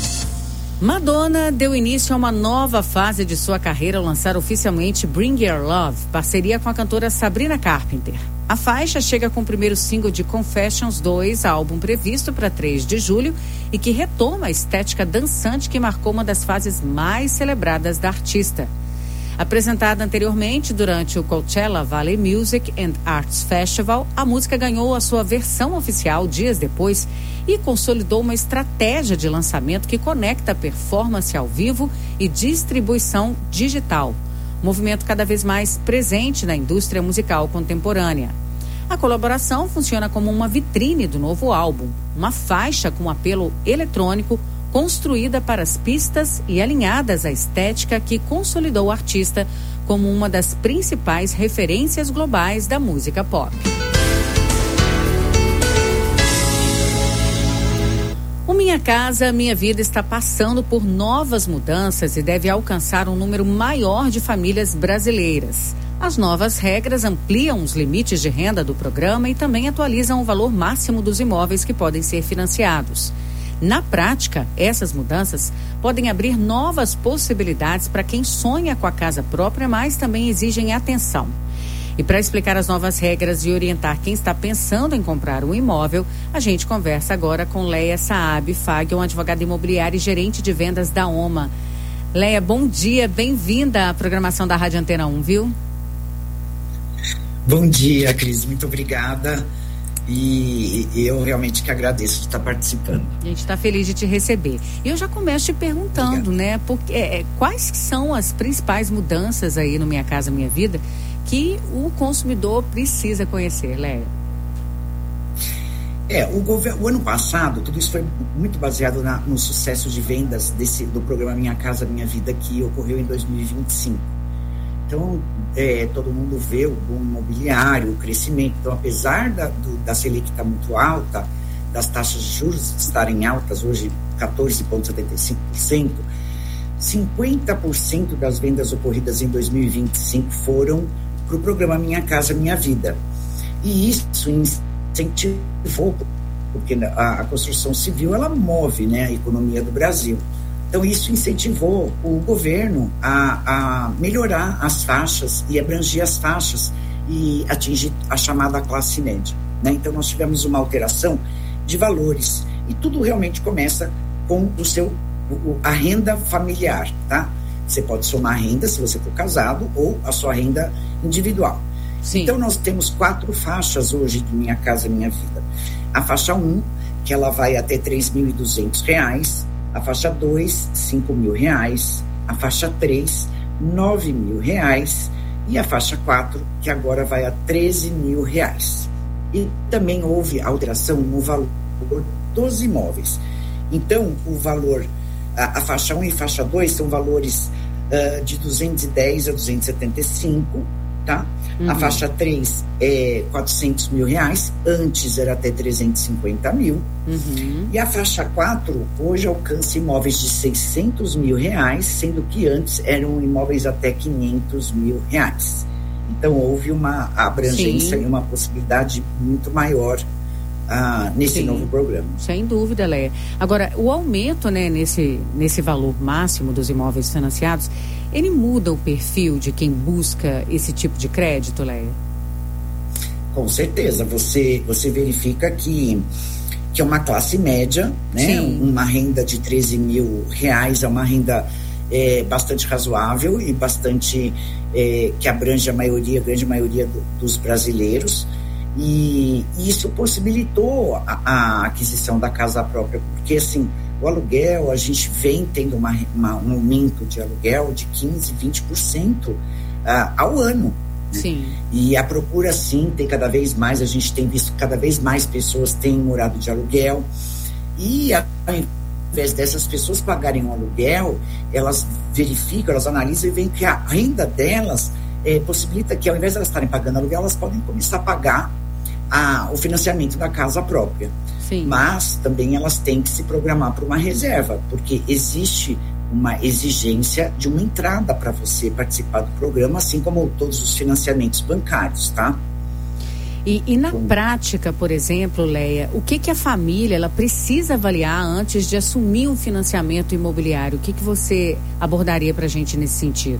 Madonna deu início a uma nova fase de sua carreira ao lançar oficialmente Bring Your Love, parceria com a cantora Sabrina Carpenter. A faixa chega com o primeiro single de Confessions dois, álbum previsto para três de julho, e que retoma a estética dançante que marcou uma das fases mais celebradas da artista. Apresentada anteriormente durante o Coachella Valley Music and Arts Festival, a música ganhou a sua versão oficial dias depois e consolidou uma estratégia de lançamento que conecta performance ao vivo e distribuição digital, movimento cada vez mais presente na indústria musical contemporânea. A colaboração funciona como uma vitrine do novo álbum, uma faixa com apelo eletrônico construída para as pistas e alinhadas à estética que consolidou o artista como uma das principais referências globais da música pop. O Minha Casa, Minha Vida está passando por novas mudanças e deve alcançar um número maior de famílias brasileiras. As novas regras ampliam os limites de renda do programa e também atualizam o valor máximo dos imóveis que podem ser financiados. Na prática, essas mudanças podem abrir novas possibilidades para quem sonha com a casa própria, mas também exigem atenção. E para explicar as novas regras e orientar quem está pensando em comprar um imóvel, a gente conversa agora com Leia Saab Fag, uma advogada imobiliária e gerente de vendas da OMA. Leia, bom dia, bem-vinda à programação da Rádio Antena um, viu? Bom dia, Cris, muito obrigada. E eu realmente que agradeço de estar participando. A gente está feliz de te receber. E eu já começo te perguntando, Obrigado. né? Porque, é, quais são as principais mudanças aí no Minha Casa Minha Vida que o consumidor precisa conhecer, Leia? É, o, governo, o ano passado, tudo isso foi muito baseado na, no sucesso de vendas desse, do programa Minha Casa Minha Vida, que ocorreu em dois mil e vinte e cinco. Então, é, todo mundo vê o boom imobiliário, o crescimento. Então, apesar da, do, da Selic estar muito alta, das taxas de juros estarem altas, hoje quatorze vírgula setenta e cinco por cento, cinquenta por cento das vendas ocorridas em dois mil e vinte e cinco foram para o programa Minha Casa Minha Vida. E isso incentivou, porque a, a construção civil, ela move, né, a economia do Brasil. Então, isso incentivou o governo a, a melhorar as faixas e abranger as faixas e atingir a chamada classe média, né? Então, nós tivemos uma alteração de valores e tudo realmente começa com o seu, o, a renda familiar, tá? Você pode somar a renda se você for casado ou a sua renda individual. Sim. Então, nós temos quatro faixas hoje de Minha Casa Minha Vida. A faixa um, que ela vai até três mil e duzentos reais. A faixa dois, cinco mil reais. A faixa três, nove mil reais. E a faixa quatro, que agora vai a treze mil reais. E também houve alteração no valor dos imóveis. Então, o valor, a, a faixa um e faixa dois são valores uh, de duzentos e dez a duzentos e setenta e cinco, tá? Uhum. A faixa três é quatrocentos mil reais, antes era até trezentos e cinquenta mil. Uhum. E a faixa quatro hoje alcança imóveis de seiscentos mil reais, sendo que antes eram imóveis até quinhentos mil reais. Então houve uma abrangência Sim. e uma possibilidade muito maior ah, nesse Sim. novo programa. Sem dúvida, Leia. Agora, o aumento, né, nesse, nesse valor máximo dos imóveis financiados, ele muda o perfil de quem busca esse tipo de crédito, Leia? Com certeza. Você, você verifica que, que é uma classe média, né? Sim. Uma renda de treze mil reais é uma renda é, bastante razoável e bastante é, que abrange a maioria, a grande maioria do, dos brasileiros. E, e isso possibilitou a, a aquisição da casa própria, porque assim, o aluguel, a gente vem tendo uma, uma, um aumento de aluguel de quinze, vinte por cento uh, ao ano. Sim. Né? E a procura, sim, tem cada vez mais, a gente tem visto cada vez mais pessoas têm morado de aluguel. E ao invés dessas pessoas pagarem um aluguel, elas verificam, elas analisam e veem que a renda delas eh, possibilita que, ao invés de elas estarem pagando aluguel, elas podem começar a pagar a, o financiamento da casa própria. Sim. Mas também elas têm que se programar para uma reserva, porque existe uma exigência de uma entrada para você participar do programa, assim como todos os financiamentos bancários, tá? E, e na Bom. prática, por exemplo, Leia, o que que a família ela precisa avaliar antes de assumir um financiamento imobiliário? O que que você abordaria para a gente nesse sentido?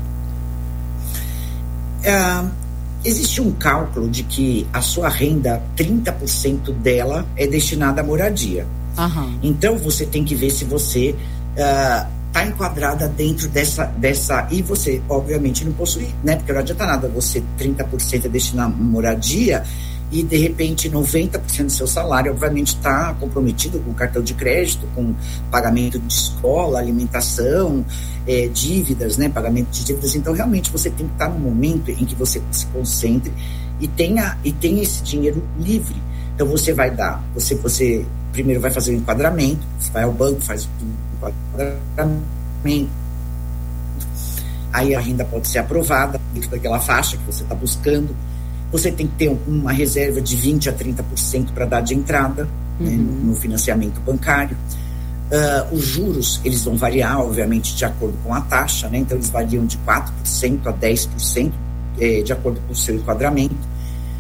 É... Existe um cálculo de que a sua renda, trinta por cento dela é destinada à moradia. Uhum. Então, você tem que ver se você está uh, enquadrada dentro dessa, dessa... E você, obviamente, não possui, né? Porque não adianta nada você, trinta por cento é destinado à moradia e, de repente, noventa por cento do seu salário, obviamente, está comprometido com cartão de crédito, com pagamento de escola, alimentação, é, dívidas, né? Pagamento de dívidas. Então, realmente, você tem que estar no momento em que você se concentre e tenha, e tenha esse dinheiro livre. Então, você vai dar, você, você primeiro vai fazer o enquadramento, você vai ao banco, faz o enquadramento, aí a renda pode ser aprovada dentro daquela faixa que você está buscando. Você tem que ter uma reserva de vinte a trinta por cento para dar de entrada, uhum. né, no financiamento bancário. Uh, os juros, eles vão variar, obviamente, de acordo com a taxa, né? Então, eles variam de quatro por cento a dez por cento, eh, de acordo com o seu enquadramento.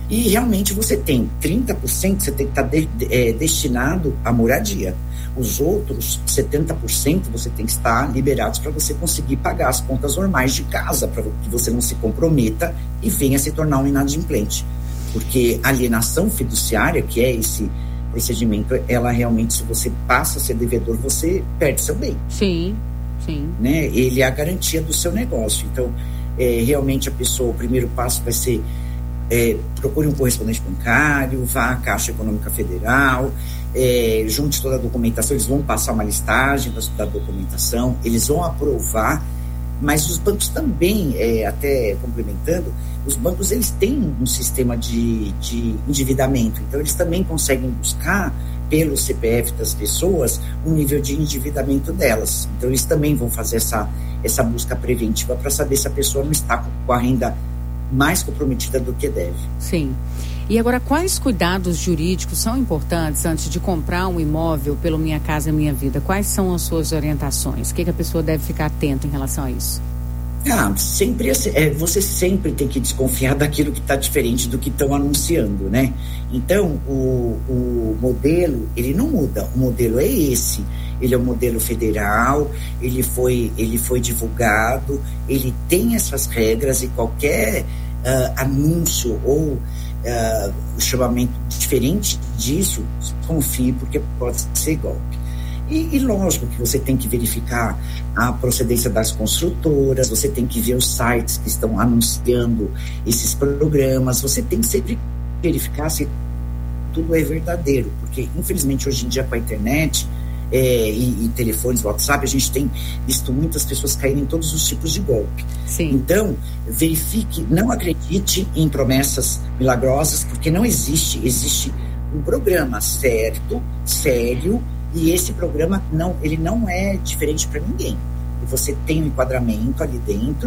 E realmente você tem trinta por cento, você tem que estar de, é, destinado à moradia. Os outros setenta por cento você tem que estar liberados para você conseguir pagar as contas normais de casa, para que você não se comprometa e venha se tornar um inadimplente. Porque a alienação fiduciária, que é esse procedimento, ela realmente, se você passa a ser devedor, você perde seu bem. Sim, sim. Né? Ele é a garantia do seu negócio. Então, é, realmente a pessoa, o primeiro passo vai ser é, procure um correspondente bancário, vá à Caixa Econômica Federal, é, junte toda a documentação, eles vão passar uma listagem da documentação, eles vão aprovar, mas os bancos também, é, até complementando, os bancos eles têm um sistema de, de endividamento, então eles também conseguem buscar pelo C P F das pessoas um nível de endividamento delas, então eles também vão fazer essa, essa busca preventiva para saber se a pessoa não está com a renda mais comprometida do que deve. Sim. E agora, quais cuidados jurídicos são importantes antes de comprar um imóvel pelo Minha Casa Minha Vida? Quais são as suas orientações? O que, que a pessoa deve ficar atenta em relação a isso? Ah, sempre, é, você sempre tem que desconfiar daquilo que está diferente do que estão anunciando, né? Então, o, o modelo, ele não muda. O modelo é esse. Ele é um modelo federal, ele foi, ele foi divulgado, ele tem essas regras e qualquer uh, anúncio ou uh, chamamento diferente disso, confie, porque pode ser golpe. E, e lógico que você tem que verificar a procedência das construtoras, você tem que ver os sites que estão anunciando esses programas, você tem que sempre verificar se tudo é verdadeiro, porque infelizmente hoje em dia com a internet é, e, e telefones, WhatsApp, a gente tem visto muitas pessoas caírem em todos os tipos de golpe. Sim. Então, verifique, não acredite em promessas milagrosas, porque não existe, existe um programa certo, sério, e esse programa não, ele não é diferente para ninguém. E você tem um enquadramento ali dentro,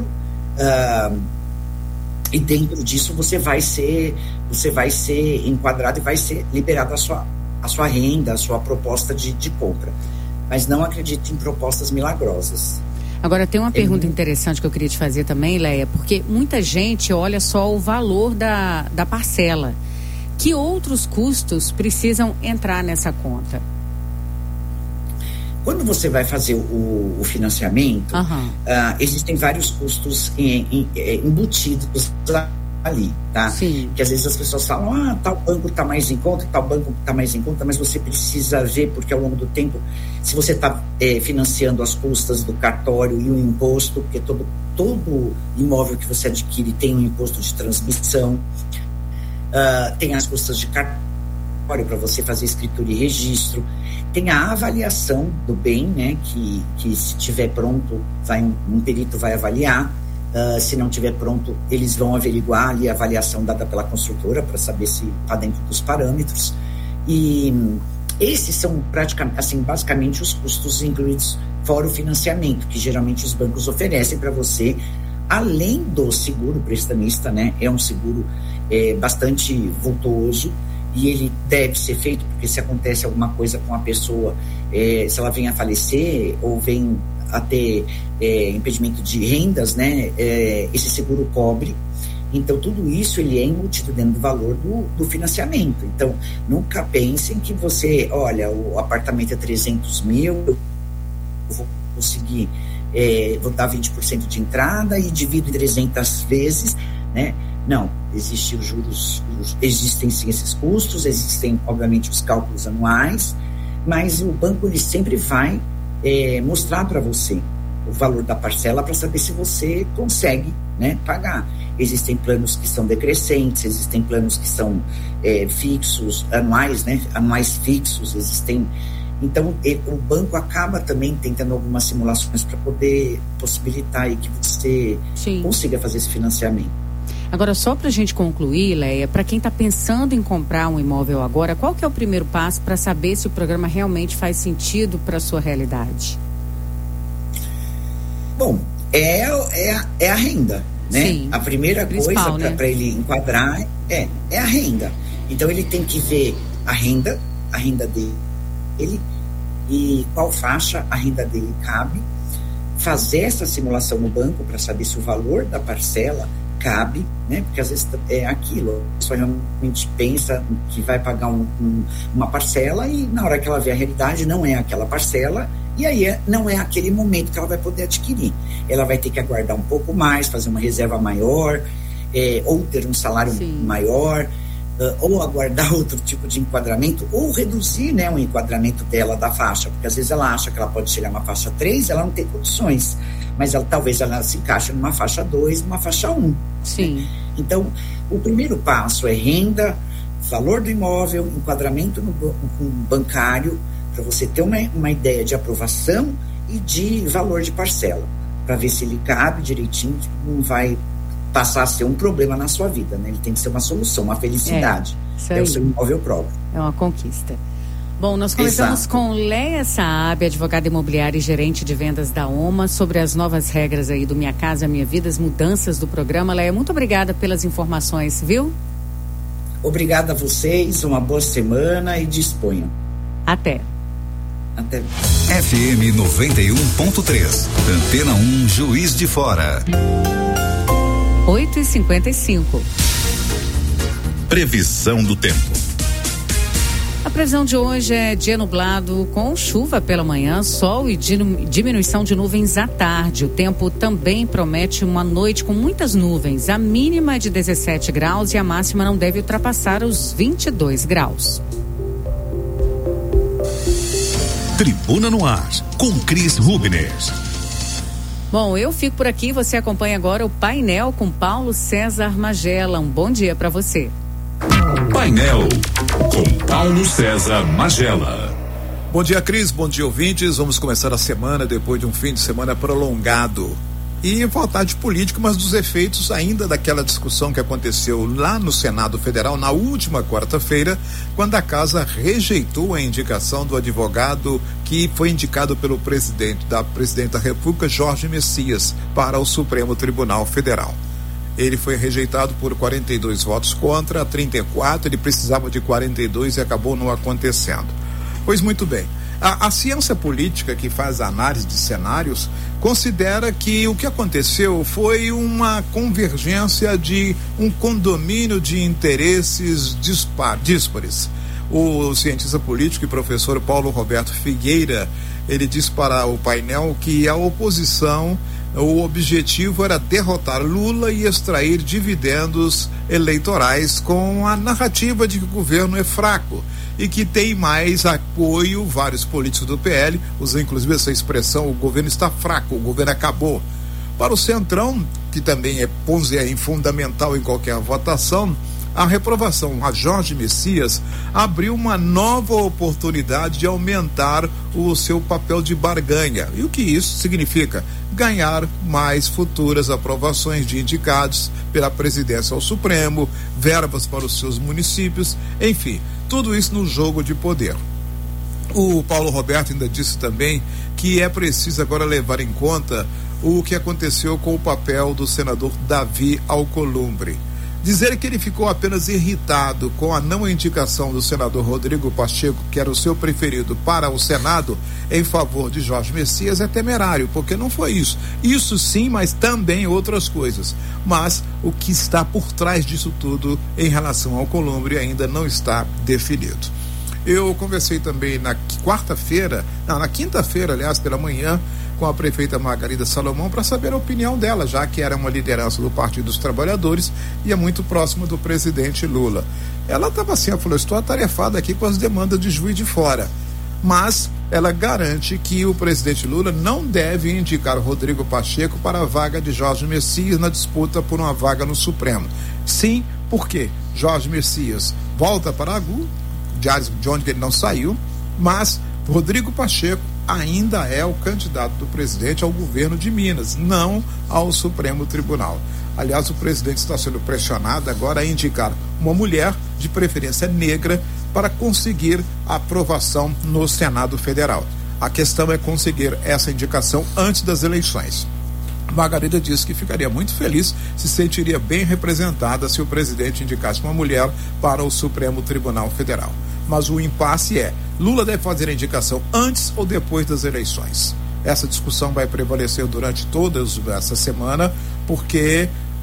uh, e dentro disso você vai ser, você vai ser enquadrado e vai ser liberado a sua, a sua renda, a sua proposta de, de compra. Mas não acredite em propostas milagrosas. Agora, tem uma pergunta interessante que eu queria te fazer também, Leia, porque muita gente olha só o valor da, da parcela. Que outros custos precisam entrar nessa conta? Quando você vai fazer o, o financiamento, uhum. uh, existem vários custos em, em, em, embutidos ali, tá? Sim. Que às vezes as pessoas falam, ah, tal banco está mais em conta, tal banco está mais em conta, mas você precisa ver, porque ao longo do tempo, se você está é, financiando as custas do cartório e o imposto, porque todo, todo imóvel que você adquire tem um imposto de transmissão, uh, tem as custas de cartório para você fazer escritura e registro, tem a avaliação do bem, né, que, que se tiver pronto, vai um, um perito vai avaliar, uh, se não tiver pronto, eles vão averiguar ali a avaliação dada pela construtora para saber se está dentro dos parâmetros, e um, esses são praticamente, assim, basicamente os custos incluídos fora o financiamento, que geralmente os bancos oferecem para você, além do seguro prestamista, né, é um seguro é, bastante vultuoso, e ele deve ser feito, porque se acontece alguma coisa com a pessoa, é, se ela vem a falecer ou vem a ter é, impedimento de rendas, né, é, esse seguro cobre. Então, tudo isso ele é embutido dentro do valor do, do financiamento. Então, nunca pensem que você, olha, o apartamento é trezentos mil, eu vou conseguir, é, vou dar vinte por cento de entrada e divido em trezentas vezes, né? Não, existem os juros, existem sim esses custos, existem obviamente os cálculos anuais, mas o banco ele sempre vai é, mostrar para você o valor da parcela para saber se você consegue, né, pagar. Existem planos que são decrescentes, existem planos que são é, fixos, anuais, né, anuais fixos, existem. Então, ele, o banco acaba também tentando algumas simulações para poder possibilitar aí que você sim. consiga fazer esse financiamento. Agora, só para a gente concluir, Leia, para quem está pensando em comprar um imóvel agora, qual que é o primeiro passo para saber se o programa realmente faz sentido para a sua realidade? Bom, é, é, é a renda, né? Sim, a primeira coisa para né? ele enquadrar é, é a renda. Então, ele tem que ver a renda, a renda dele e qual faixa a renda dele cabe, fazer essa simulação no banco para saber se o valor da parcela cabe, né? Porque às vezes é aquilo, a pessoa realmente pensa que vai pagar um, um, uma parcela e na hora que ela vê a realidade não é aquela parcela e aí é, não é aquele momento que ela vai poder adquirir. Ela vai ter que aguardar um pouco mais, fazer uma reserva maior, é, ou ter um salário Sim. maior, uh, ou aguardar outro tipo de enquadramento, ou reduzir, né, o enquadramento dela da faixa, porque às vezes ela acha que ela pode chegar a uma faixa três, ela não tem condições, mas ela, talvez ela se encaixe numa faixa dois, numa faixa um. Sim. Né? Então, o primeiro passo é renda, valor do imóvel, enquadramento no, no bancário, para você ter uma, uma ideia de aprovação e de valor de parcela, para ver se ele cabe direitinho, não vai passar a ser um problema na sua vida, né? Ele tem que ser uma solução, uma felicidade. É, é o seu imóvel próprio. É uma conquista. Bom, nós conversamos Exato. com Leia Saab, advogada imobiliária e gerente de vendas da OMA, sobre as novas regras aí do Minha Casa Minha Vida, as mudanças do programa. Leia, muito obrigada pelas informações, viu? Obrigada a vocês, uma boa semana e disponham. Até. Até. F M noventa e um ponto três, Antena um, Juiz de Fora. oito e cinquenta e cinco. Previsão do tempo. A previsão de hoje é dia nublado com chuva pela manhã, sol e diminuição de nuvens à tarde. O tempo também promete uma noite com muitas nuvens. A mínima é de dezessete graus e a máxima não deve ultrapassar os vinte e dois graus. Tribuna no Ar, com Cris Rubner. Bom, eu fico por aqui, você acompanha agora o painel com Paulo César Magela. Um bom dia para você. Painel com Paulo César Magela. Bom dia, Cris, bom dia, ouvintes. Vamos começar a semana depois de um fim de semana prolongado. E falar de política, mas dos efeitos ainda daquela discussão que aconteceu lá no Senado Federal na última quarta-feira, quando a casa rejeitou a indicação do advogado que foi indicado pelo presidente da presidente da República, Jorge Messias, para o Supremo Tribunal Federal. Ele foi rejeitado por quarenta e dois votos contra, trinta e quatro, ele precisava de quarenta e dois e acabou não acontecendo. Pois muito bem, a, a ciência política que faz a análise de cenários considera que o que aconteceu foi uma convergência de um condomínio de interesses dispar, díspares. O cientista político e professor Paulo Roberto Figueira, ele diz para o painel que a oposição, o objetivo era derrotar Lula e extrair dividendos eleitorais com a narrativa de que o governo é fraco e que tem mais apoio. Vários políticos do P L usam inclusive essa expressão: o governo está fraco, o governo acabou. Para o Centrão, que também é, é fundamental em qualquer votação, a reprovação a Jorge Messias abriu uma nova oportunidade de aumentar o seu papel de barganha. E o que isso significa? Ganhar mais futuras aprovações de indicados pela presidência ao Supremo, verbas para os seus municípios, enfim, tudo isso no jogo de poder. O Paulo Roberto ainda disse também que é preciso agora levar em conta o que aconteceu com o papel do senador Davi Alcolumbre. Dizer que ele ficou apenas irritado com a não indicação do senador Rodrigo Pacheco, que era o seu preferido, para o Senado em favor de Jorge Messias é temerário, porque não foi isso. Isso sim, mas também outras coisas. Mas o que está por trás disso tudo em relação ao Alcolumbre ainda não está definido. Eu conversei também na quarta-feira, não, na quinta-feira, aliás, pela manhã, com a prefeita Margarida Salomão para saber a opinião dela, já que era uma liderança do Partido dos Trabalhadores e é muito próxima do presidente Lula. Ela estava assim, ela falou: estou atarefada aqui com as demandas de Juiz de Fora, mas ela garante que o presidente Lula não deve indicar Rodrigo Pacheco para a vaga de Jorge Messias na disputa por uma vaga no Supremo. Sim, porque Jorge Messias volta para a Agu, de onde ele não saiu, mas Rodrigo Pacheco ainda é o candidato do presidente ao governo de Minas, não ao Supremo Tribunal. Aliás, o presidente está sendo pressionado agora a indicar uma mulher, de preferência negra, para conseguir a aprovação no Senado Federal. A questão é conseguir essa indicação antes das eleições. Margarida disse que ficaria muito feliz, se sentiria bem representada se o presidente indicasse uma mulher para o Supremo Tribunal Federal. Mas o impasse é: Lula deve fazer a indicação antes ou depois das eleições? Essa discussão vai prevalecer durante toda essa semana, porque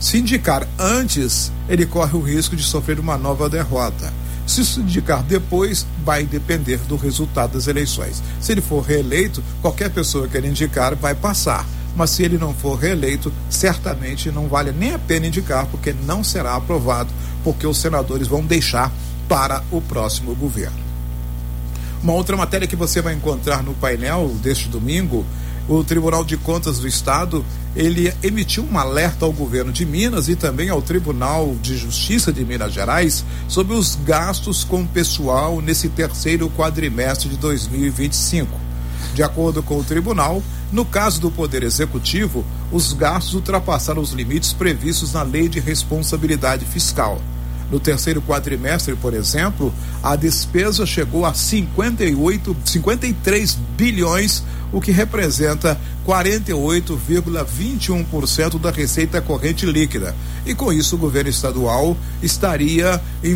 Se indicar antes, ele corre o risco de sofrer uma nova derrota. Se se indicar depois, vai depender do resultado das eleições. Se ele for reeleito, qualquer pessoa que ele indicar vai passar. Mas se ele não for reeleito, certamente não vale nem a pena indicar, porque não será aprovado, porque os senadores vão deixar para o próximo governo. Uma outra matéria que você vai encontrar no painel deste domingo: o Tribunal de Contas do Estado, ele emitiu um alerta ao governo de Minas e também ao Tribunal de Justiça de Minas Gerais sobre os gastos com o pessoal nesse terceiro quadrimestre de dois mil e vinte e cinco. De acordo com o tribunal, no caso do Poder Executivo, os gastos ultrapassaram os limites previstos na Lei de Responsabilidade Fiscal. No terceiro quadrimestre, por exemplo, a despesa chegou a cinquenta e oito, cinquenta e três bilhões, o que representa quarenta e oito vírgula vinte e um por cento da receita corrente líquida. E com isso o governo estadual estaria em